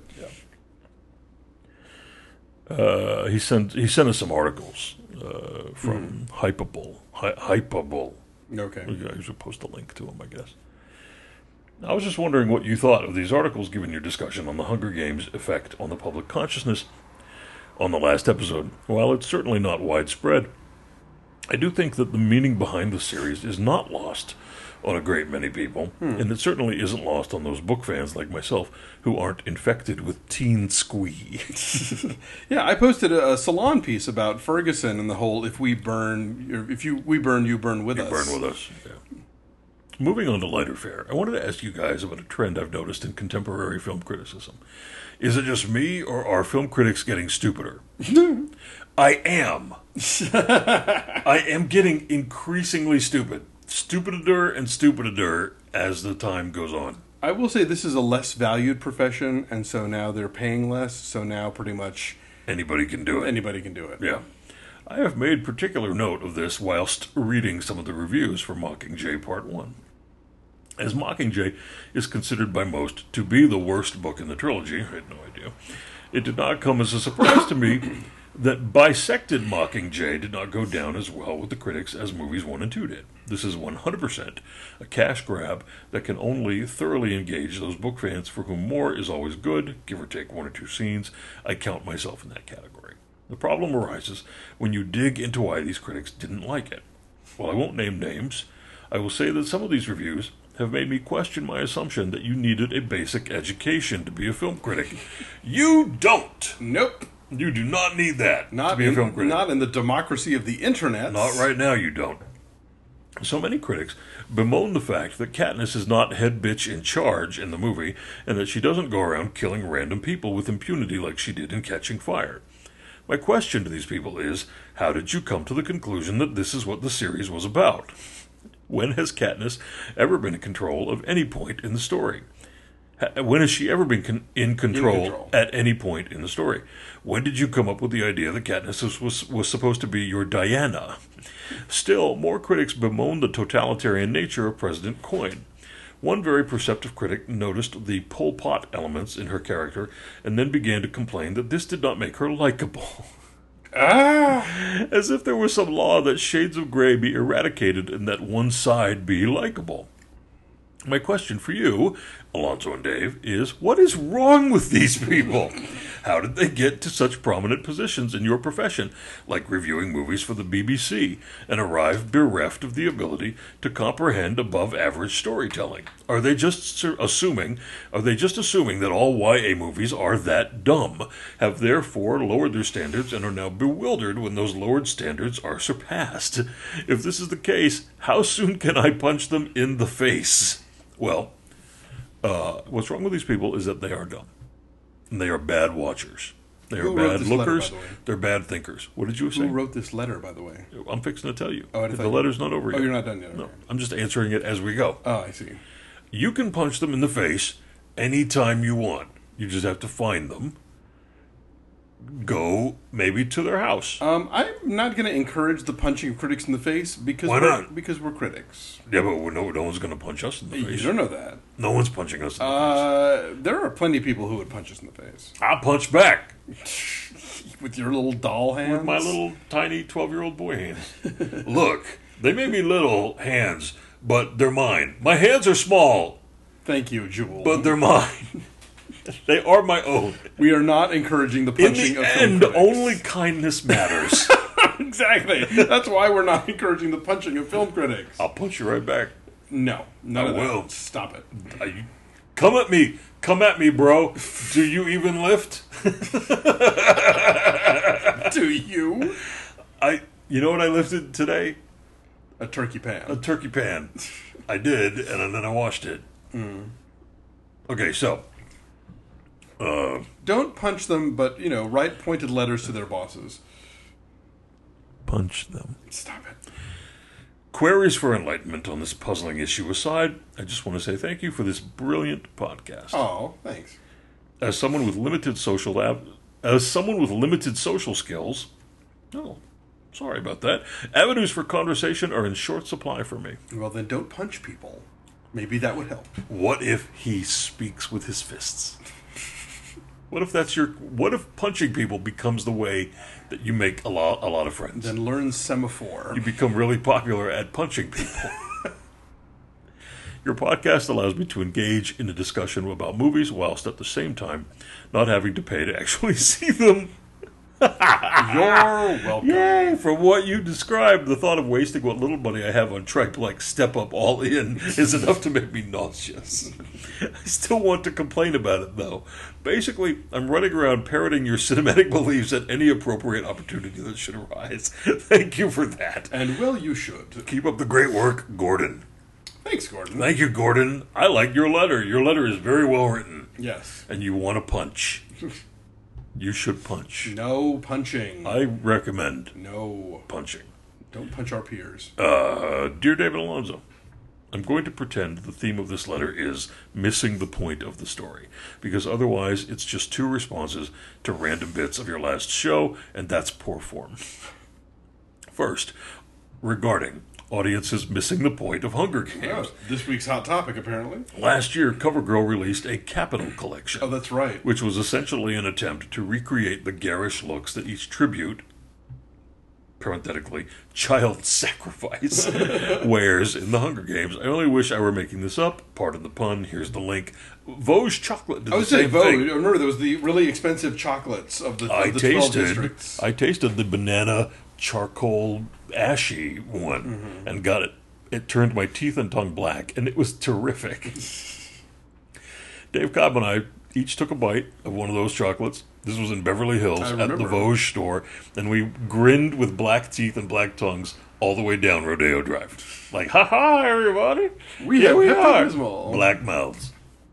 uh, he sent he sent us some articles uh, from Hypable. Hy- Hypable. Okay. I should post a link to them, I guess. I was just wondering what you thought of these articles, given your discussion on the Hunger Games' effect on the public consciousness on the last episode. While it's certainly not widespread, I do think that the meaning behind the series is not lost on a great many people, and it certainly isn't lost on those book fans like myself who aren't infected with teen squee. Yeah, I posted a, a salon piece about Ferguson and the whole "if we burn, or if you we burn, you burn with You us." burn with us. Yeah. Moving on to lighter fare, I wanted to ask you guys about a trend I've noticed in contemporary film criticism. Is it just me, or are film critics getting stupider? I am. I am getting increasingly stupid. Stupider and stupider as the time goes on. I will say this is a less valued profession, and so now they're paying less. So now pretty much Anybody can do it. anybody can do it. Yeah. I have made particular note of this whilst reading some of the reviews for Mockingjay Part one. As Mockingjay is considered by most to be the worst book in the trilogy, I had no idea, it did not come as a surprise to me that Bisected Mockingjay did not go down as well with the critics as movies one and two did. This is one hundred percent a cash grab that can only thoroughly engage those book fans for whom more is always good, give or take one or two scenes. I count myself in that category. The problem arises when you dig into why these critics didn't like it. While I won't name names, I will say that some of these reviews have made me question my assumption that you needed a basic education to be a film critic. You don't! Nope. You do not need that Not to be a in, film critic. not in the democracy of the internet. Not right now, you don't. So many critics bemoan the fact that Katniss is not head bitch in charge in the movie, and that she doesn't go around killing random people with impunity like she did in Catching Fire. My question to these people is, how did you come to the conclusion that this is what the series was about? When has Katniss ever been in control of any point in the story? Ha- When has she ever been con- in, control In control. at any point in the story? When did you come up with the idea that Katniss was, was, was supposed to be your Diana? Still, more critics bemoan the totalitarian nature of President Coin. One very perceptive critic noticed the Pol Pot elements in her character and then began to complain that this did not make her likable. Ah! As if there was some law that shades of gray be eradicated and that one side be likable. My question for you, Alonzo and Dave, is what is wrong with these people? How did they get to such prominent positions in your profession, like reviewing movies for the B B C, and arrive bereft of the ability to comprehend above-average storytelling? Are they just assuming? Are they just assuming that all Y A movies are that dumb? Have therefore lowered their standards and are now bewildered when those lowered standards are surpassed? If this is the case, how soon can I punch them in the face? Well, uh, what's wrong with these people is that they are dumb. And they are bad watchers. They are Who wrote bad this letter, lookers. by the way? They're bad thinkers. What did you say? Who wrote this letter, by the way? I'm fixing to tell you. Oh, I the thought you- letter's not over Oh, yet. you're not done yet. No, Okay. I'm just answering it as we go. Oh, I see. You can punch them in the face anytime you want. You just have to find them. Go maybe to their house. Um, I'm not going to encourage the punching of critics in the face because Why we're, not? because we're critics. Yeah, but no, no one's going to punch us in the You face. don't know that. No one's punching us in the face. Uh, there are plenty of people who would punch us in the face I'll punch back with your little doll hands. with my little tiny twelve-year-old boy hands. Look, they may be little hands, but they're mine. My hands are small, Thank you, Jewel. but they're mine. They are my own. we are not encouraging the In punching the of film end, critics. only kindness matters. Exactly. That's why we're not encouraging the punching of film critics. I'll punch you right back. No, none I of that. will. Stop it. Uh, you- Come at me. Come at me, bro. Do you even lift? Do you? I. You know what I lifted today? A turkey pan. A turkey pan. I did, and then I washed it. Mm. Okay, so. Uh, Don't punch them, but, you know, write pointed letters to their bosses. punch them. Stop it. Queries for enlightenment on this puzzling issue aside, I just want to say thank you for this brilliant podcast. Oh, thanks. As someone with limited social av- as someone with limited social skills, oh, sorry about that. Avenues for conversation are in short supply for me. Well, then don't punch people. Maybe that would help. What if he speaks with his fists? What if that's your? What if punching people becomes the way that you make a lot, a lot of friends? Then learn semaphore. You become really popular at punching people. Your podcast allows me to engage in a discussion about movies whilst at the same time not having to pay to actually see them. You're welcome. Yay! From what you described, the thought of wasting what little money I have on tripe like Step Up All In is enough to make me nauseous. I still want to complain about it, though. Basically, I'm running around parroting your cinematic beliefs at any appropriate opportunity that should arise. Thank you for that. And well, you should. Keep up the great work, Gordon. Thanks, Gordon. Thank you, Gordon. I like your letter. Your letter is very well written. Yes. And you want to punch. You should punch. No punching. I recommend No. punching. Don't punch our peers. Uh, Dear David Alonzo, I'm going to pretend the theme of this letter is missing the point of the story, because otherwise it's just two responses to random bits of your last show, and that's poor form. First, regarding audiences missing the point of Hunger Games. Oh, this week's hot topic, apparently. Last year, CoverGirl released a Capital collection, Oh, that's right. which was essentially an attempt to recreate the garish looks that each tribute, parenthetically, child sacrifice, wears in the Hunger Games. I only wish I were making this up. Pardon the pun. Here's the link. Vosges Chocolate did I the would say same Vogue. thing. Remember, there was the really expensive chocolates of the, I of the twelve tasted, districts. I tasted the banana charcoal ashy one Mm-hmm. and got it. It turned my teeth and tongue black, and it was terrific. Dave Cobb and I each took a bite of one of those chocolates. This was in Beverly Hills I at the remember. Vosges store, and we grinned with black teeth and black tongues all the way down Rodeo Drive. Like, ha ha, everybody! We Here have we are! Pepto-Bismol. Black mouths.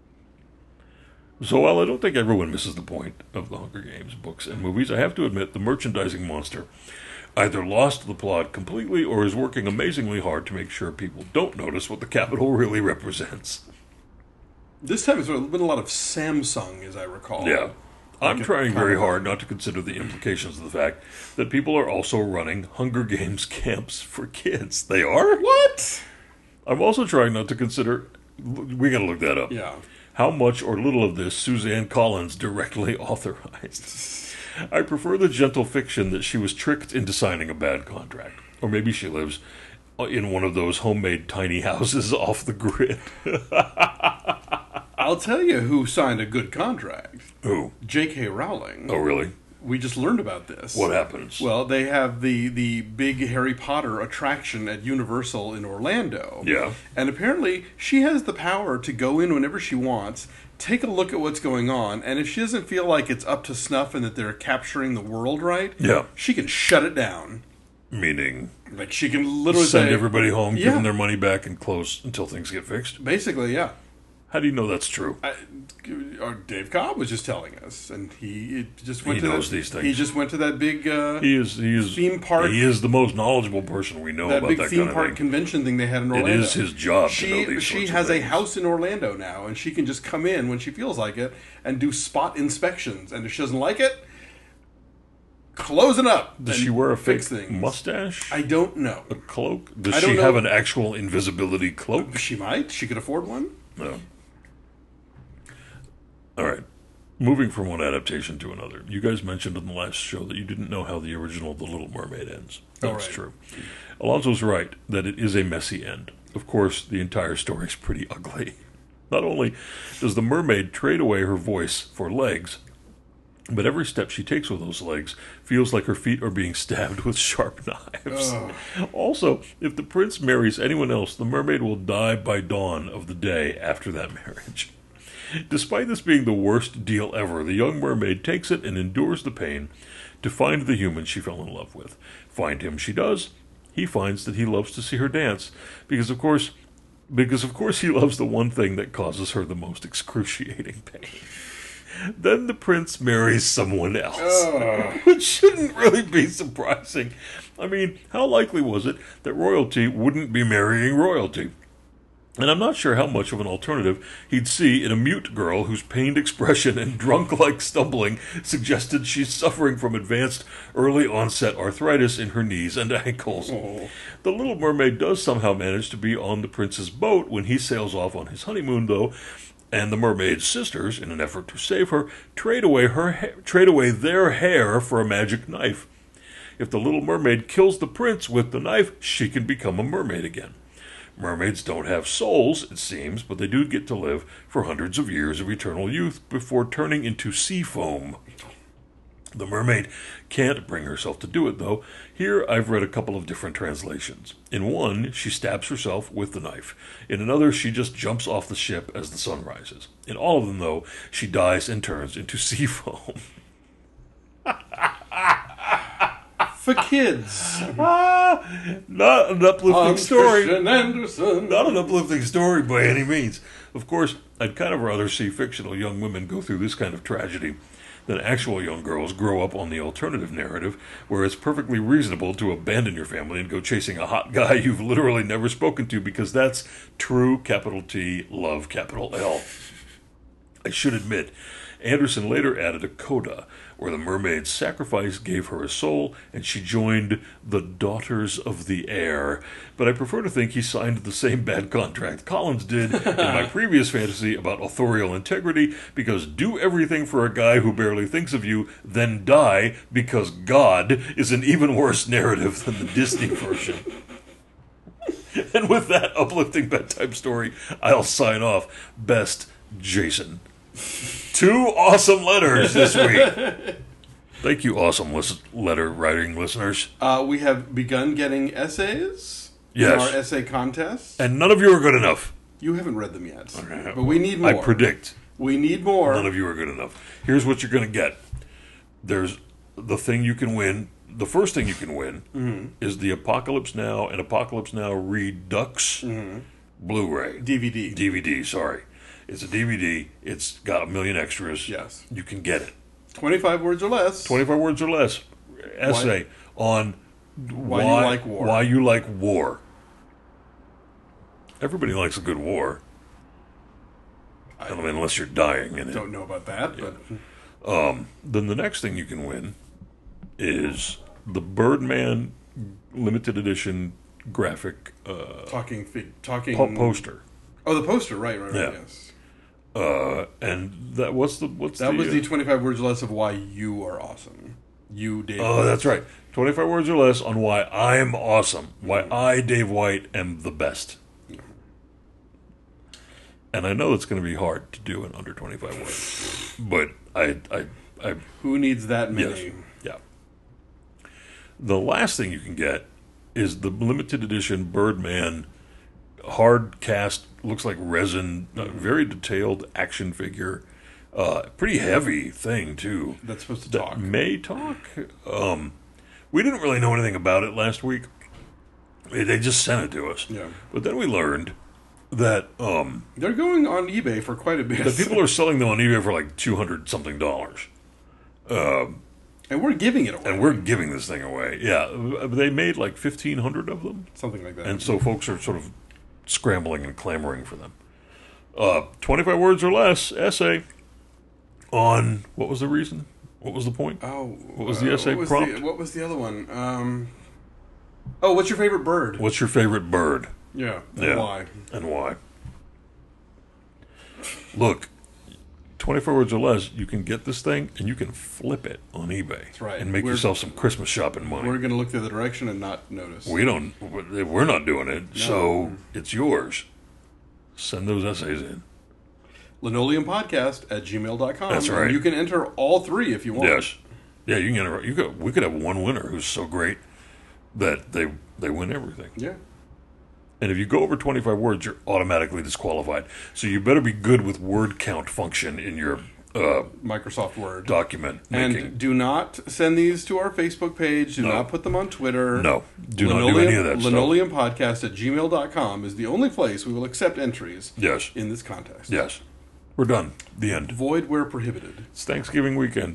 So while I don't think everyone misses the point of the Hunger Games books and movies, I have to admit the merchandising monster either lost the plot completely or is working amazingly hard to make sure people don't notice what the Capitol really represents. This time it's been a lot of Samsung, as I recall. Yeah. I'm Like a trying very Comic-Con. hard not to consider the implications of the fact that people are also running Hunger Games camps for kids. They are? What? I'm also trying not to consider... We gotta look that up. Yeah. How much or little of this Suzanne Collins directly authorized. I prefer the gentle fiction that she was tricked into signing a bad contract. Or maybe she lives in one of those homemade tiny houses off the grid. I'll I'll tell you who signed a good contract. Who? J K. Rowling. Oh, really? We just learned about this. What happens? Well, they have the, the big Harry Potter attraction at Universal in Orlando. Yeah. And apparently she has the power to go in whenever she wants, take a look at what's going on, and if she doesn't feel like it's up to snuff and that they're capturing the world right, Yeah. she can shut it down. Meaning, Like, she can literally send say, everybody home, Yeah. give them their money back, and close until things get fixed. basically, yeah. How do you know that's true? I, uh, Dave Cobb was just telling us, and he it just went He to knows that, these things. He just went to that big uh, He is. He is. theme park. He is the most knowledgeable person we know that about big that theme kind park of thing. convention thing they had in It Orlando. is his job She to know these she sorts has of a things. house in Orlando now, and she can just come in when she feels like it and do spot inspections. And if she doesn't like it, close it up. Does and she wear a fake fix things. mustache? I don't know. A cloak? Does I don't she know. have an actual invisibility cloak? She might. She could afford one. No. All right. Moving from one adaptation to another. You guys mentioned in the last show that you didn't know how the original The Little Mermaid ends. Oh, That's right. true. Alonso's right that it is a messy end. Of course, the entire story is pretty ugly. Not only does the mermaid trade away her voice for legs, but every step she takes with those legs feels like her feet are being stabbed with sharp knives. Ugh. Also, if the prince marries anyone else, the mermaid will die by dawn of the day after that marriage. Despite this being the worst deal ever, the young mermaid takes it and endures the pain to find the human she fell in love with. Find him she does. He finds that he loves to see her dance because, of course, because of course he loves the one thing that causes her the most excruciating pain. Then the prince marries someone else, Ugh. which shouldn't really be surprising. I mean, how likely was it that royalty wouldn't be marrying royalty? And I'm not sure how much of an alternative he'd see in a mute girl whose pained expression and drunk-like stumbling suggested she's suffering from advanced early-onset arthritis in her knees and ankles. Oh. The Little Mermaid does somehow manage to be on the prince's boat when he sails off on his honeymoon, though, and the mermaid's sisters, in an effort to save her, trade away her ha- trade away their hair for a magic knife. If the Little Mermaid kills the prince with the knife, she can become a mermaid again. Mermaids don't have souls, it seems, but they do get to live for hundreds of years of eternal youth before turning into sea foam. The mermaid can't bring herself to do it, though. Here I've read a couple of different translations. In one, she stabs herself with the knife. In another, she just jumps off the ship as the sun rises. In all of them, though, she dies and turns into sea foam. For kids. Ah, not an uplifting I'm story. Christian Anderson. Not an uplifting story by any means. Of course, I'd kind of rather see fictional young women go through this kind of tragedy than actual young girls grow up on the alternative narrative, where it's perfectly reasonable to abandon your family and go chasing a hot guy you've literally never spoken to, because that's true capital T love capital L. I should admit, Anderson later added a coda, where the mermaid's sacrifice gave her a soul, and she joined the Daughters of the Air. But I prefer to think he signed the same bad contract Collins did in my previous fantasy about authorial integrity, because do everything for a guy who barely thinks of you, then die because God is an even worse narrative than the Disney version. And with that uplifting bedtime story, I'll sign off. Best, Jason. Two awesome letters this week. Thank you, awesome lis- letter writing listeners. Uh, we have begun getting essays Yes. in our essay contest. And none of you are good enough. You haven't read them yet, Okay. but we need more. I predict We need more. none of you are good enough. Here's what you're going to get. There's the thing you can win. The first thing you can win Mm-hmm. is the Apocalypse Now and Apocalypse Now Redux Blu-ray. D V D. D V D, sorry. It's a D V D. It's got a million extras. Yes. You can get it. twenty-five words or less. twenty-five words or less essay on why, you like war. Why you like war. Everybody likes a good war. I, mean, unless you're dying in it. Don't know about that, but Then the next thing you can win is the Birdman limited edition graphic uh, talking fig, talking po- poster. Oh, the poster, right, right, right. Yeah. Yes. Uh, and that what's the what's That the, was uh, the twenty-five words or less of why you are awesome. You, Dave. Oh, that's right. twenty-five words or less on why I'm awesome. Why I, Dave White, am the best. And I know it's going to be hard to do in under twenty-five words. But I, I, I Who needs that many? yes, yeah. The last thing you can get is the limited edition Birdman hard cast, looks like resin, uh, very detailed action figure. Uh, pretty heavy thing, too. That's supposed to That talk. may talk. Um, we didn't really know anything about it last week. They they just sent it to us. Yeah. But then we learned that um, They're going on eBay for quite a bit. that people are selling them on eBay for like two hundred something dollars. Um, and we're giving it away. and we're giving this thing away. Yeah, they made like fifteen hundred of them. Something like that. And so folks are sort of scrambling and clamoring for them. Uh, twenty-five words or less essay on, what was the reason? What was the point? oh, What was the uh, essay what was prompt? The, what was the other one? Um, oh, what's your favorite bird? What's your favorite bird Yeah, and Yeah. why? and why? Look, twenty-four words or less, you can get this thing and you can flip it on eBay. That's right. And make We're- yourself some Christmas shopping money. We're going to look the other direction and not notice. We don't, we're not doing it, so it's yours. Send those essays in. Linoleum Podcast at gmail dot com. That's And right. you can enter all three if you want. Yes. Yeah, you can enter, you could, we could have one winner who's so great that they they win everything. Yeah. And if you go over twenty-five words, you're automatically disqualified. So you better be good with word count function in your uh, Microsoft Word. document making. And do not send these to our Facebook page. Do No. not put them on Twitter. No, do not do any of that stuff. Linoleum Podcast at gmail dot com is the only place we will accept entries Yes, in this contest. yes. We're done. The end. Void where prohibited. It's Thanksgiving weekend.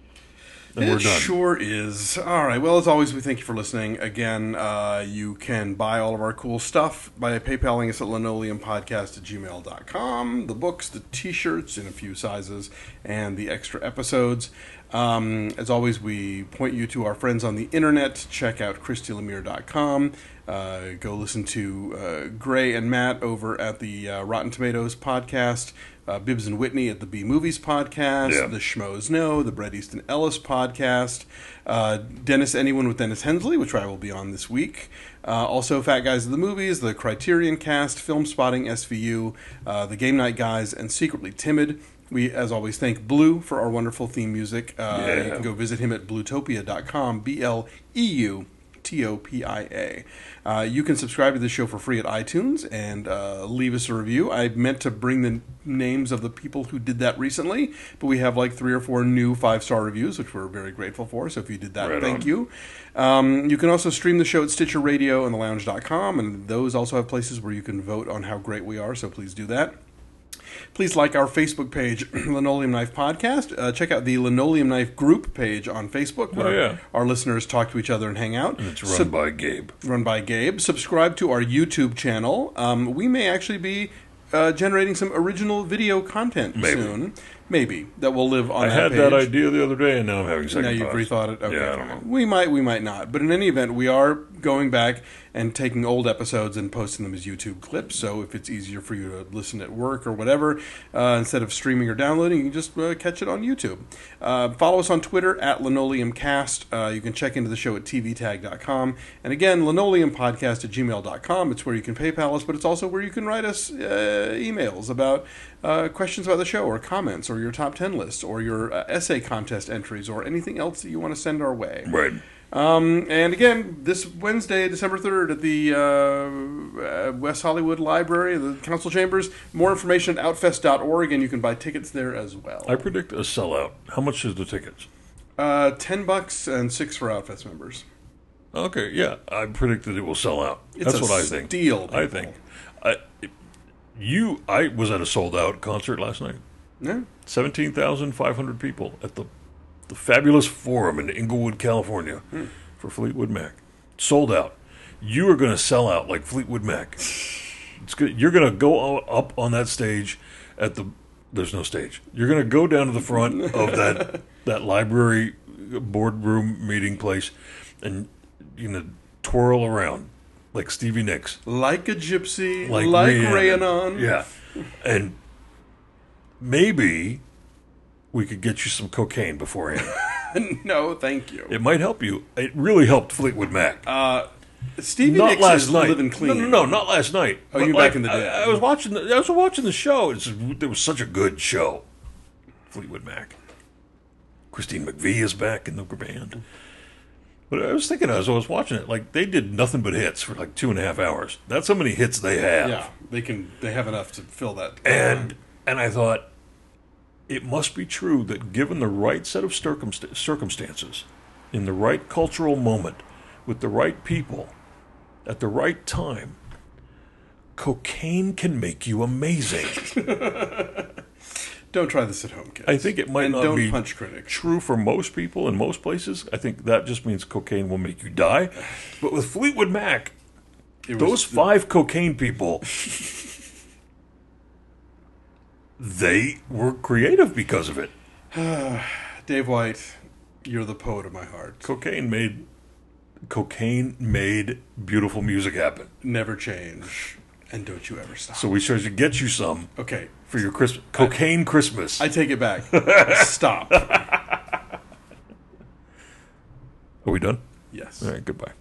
And It we're done. sure is. All right. Well, as always, we thank you for listening. Again, uh, you can buy all of our cool stuff by PayPaling us at linoleumpodcast at gmail dot com. The books, the T-shirts in a few sizes, and the extra episodes. Um, as always, we point you to our friends on the internet. Check out christy lemire dot com. Uh, go listen to uh, Gray and Matt over at the uh, Rotten Tomatoes podcast. Uh, Bibbs and Whitney at the B Movies podcast. Yeah. The Schmoes Know, the Bret Easton Ellis podcast. Uh, Dennis Anyone with Dennis Hensley, which I will be on this week. Uh, also, Fat Guys of the Movies, the Criterion Cast, Film Spotting S V U, uh, the Game Night Guys, and Secretly Timid. We, as always, thank Blue for our wonderful theme music. Uh, Yeah. You can go visit him at bluetopia dot com, B L E U T O P I A. Uh, you can subscribe to the show for free at iTunes and uh, leave us a review. I meant to bring the names of the people who did that recently, but we have like three or four new five-star reviews, which we're very grateful for. So if you did that, Right thank on. you. Um, you can also stream the show at Stitcher Radio and the lounge dot com, and those also have places where you can vote on how great we are, so please do that. Please like our Facebook page, Linoleum Knife Podcast. Uh, check out the Linoleum Knife group page on Facebook, where Oh, yeah. our listeners talk to each other and hang out. And it's run Sub- by Gabe. run by Gabe. Subscribe to our YouTube channel. Um, we may actually be uh, generating some original video content Maybe. soon. Maybe that will live on I that had page. that idea the other day, and now I'm having second Now you've thoughts. rethought it. Okay. Yeah, I don't know. We might, we might not. But in any event, we are going back and taking old episodes and posting them as YouTube clips. So if it's easier for you to listen at work or whatever, uh, instead of streaming or downloading, you can just uh, catch it on YouTube. Uh, follow us on Twitter at LinoleumCast. Uh, you can check into the show at t v tag dot com. And again, linoleumpodcast at gmail dot com. It's where you can PayPal us, but it's also where you can write us uh, emails about uh, questions about the show or comments or your top ten list or your uh, essay contest entries or anything else that you want to send our way. Right. Um, and again, this Wednesday, December third, at the uh, uh, West Hollywood Library, the Council Chambers. More information at outfest dot org, and you can buy tickets there as well. I predict a sellout. How much is the tickets? Uh, ten bucks and six for Outfest members. Okay, yeah, I predict that it will sell out. It's That's a what I think. steal, I people. think. I, you, I was at a sold out concert last night. Yeah. Seventeen thousand five hundred people at the the fabulous Forum in Inglewood, California, Hmm. for Fleetwood Mac. Sold out. You are going to sell out like Fleetwood Mac. It's good. You're going to go up on that stage at the. There's no stage. You're going to go down to the front of that that library boardroom meeting place, and you're going to twirl around like Stevie Nicks, Like a gypsy, like, like, Rhiannon. Rhiannon. Yeah, and maybe we could get you some cocaine beforehand. No, thank you. It might help you. It really helped Fleetwood Mac. Uh, Stevie not Nicks last is night. living clean. No, no, no, not last night. Oh, But, you like, back in the day. I, I was watching. The, I was watching the show. It's, it was such a good show. Fleetwood Mac. Christine McVie is back in the band. But I was thinking as I was watching it, like they did nothing but hits for like two and a half hours. That's how many hits they have. Yeah, they can. They have enough to fill that. And and I thought it must be true that given the right set of circumst- circumstances, in the right cultural moment, with the right people, at the right time, cocaine can make you amazing. Don't try this at home, kids. I think it might and not don't be punch critics. true for most people in most places. I think that just means cocaine will make you die. But with Fleetwood Mac, It was those the- five cocaine people, they were creative because of it. Dave White, you're the poet of my heart. Cocaine made cocaine made beautiful music happen. Never change, and don't you ever stop. So we should get you some Okay, for your Christmas cocaine Christmas. I take it back. Stop. Are we done? Yes. All right, goodbye.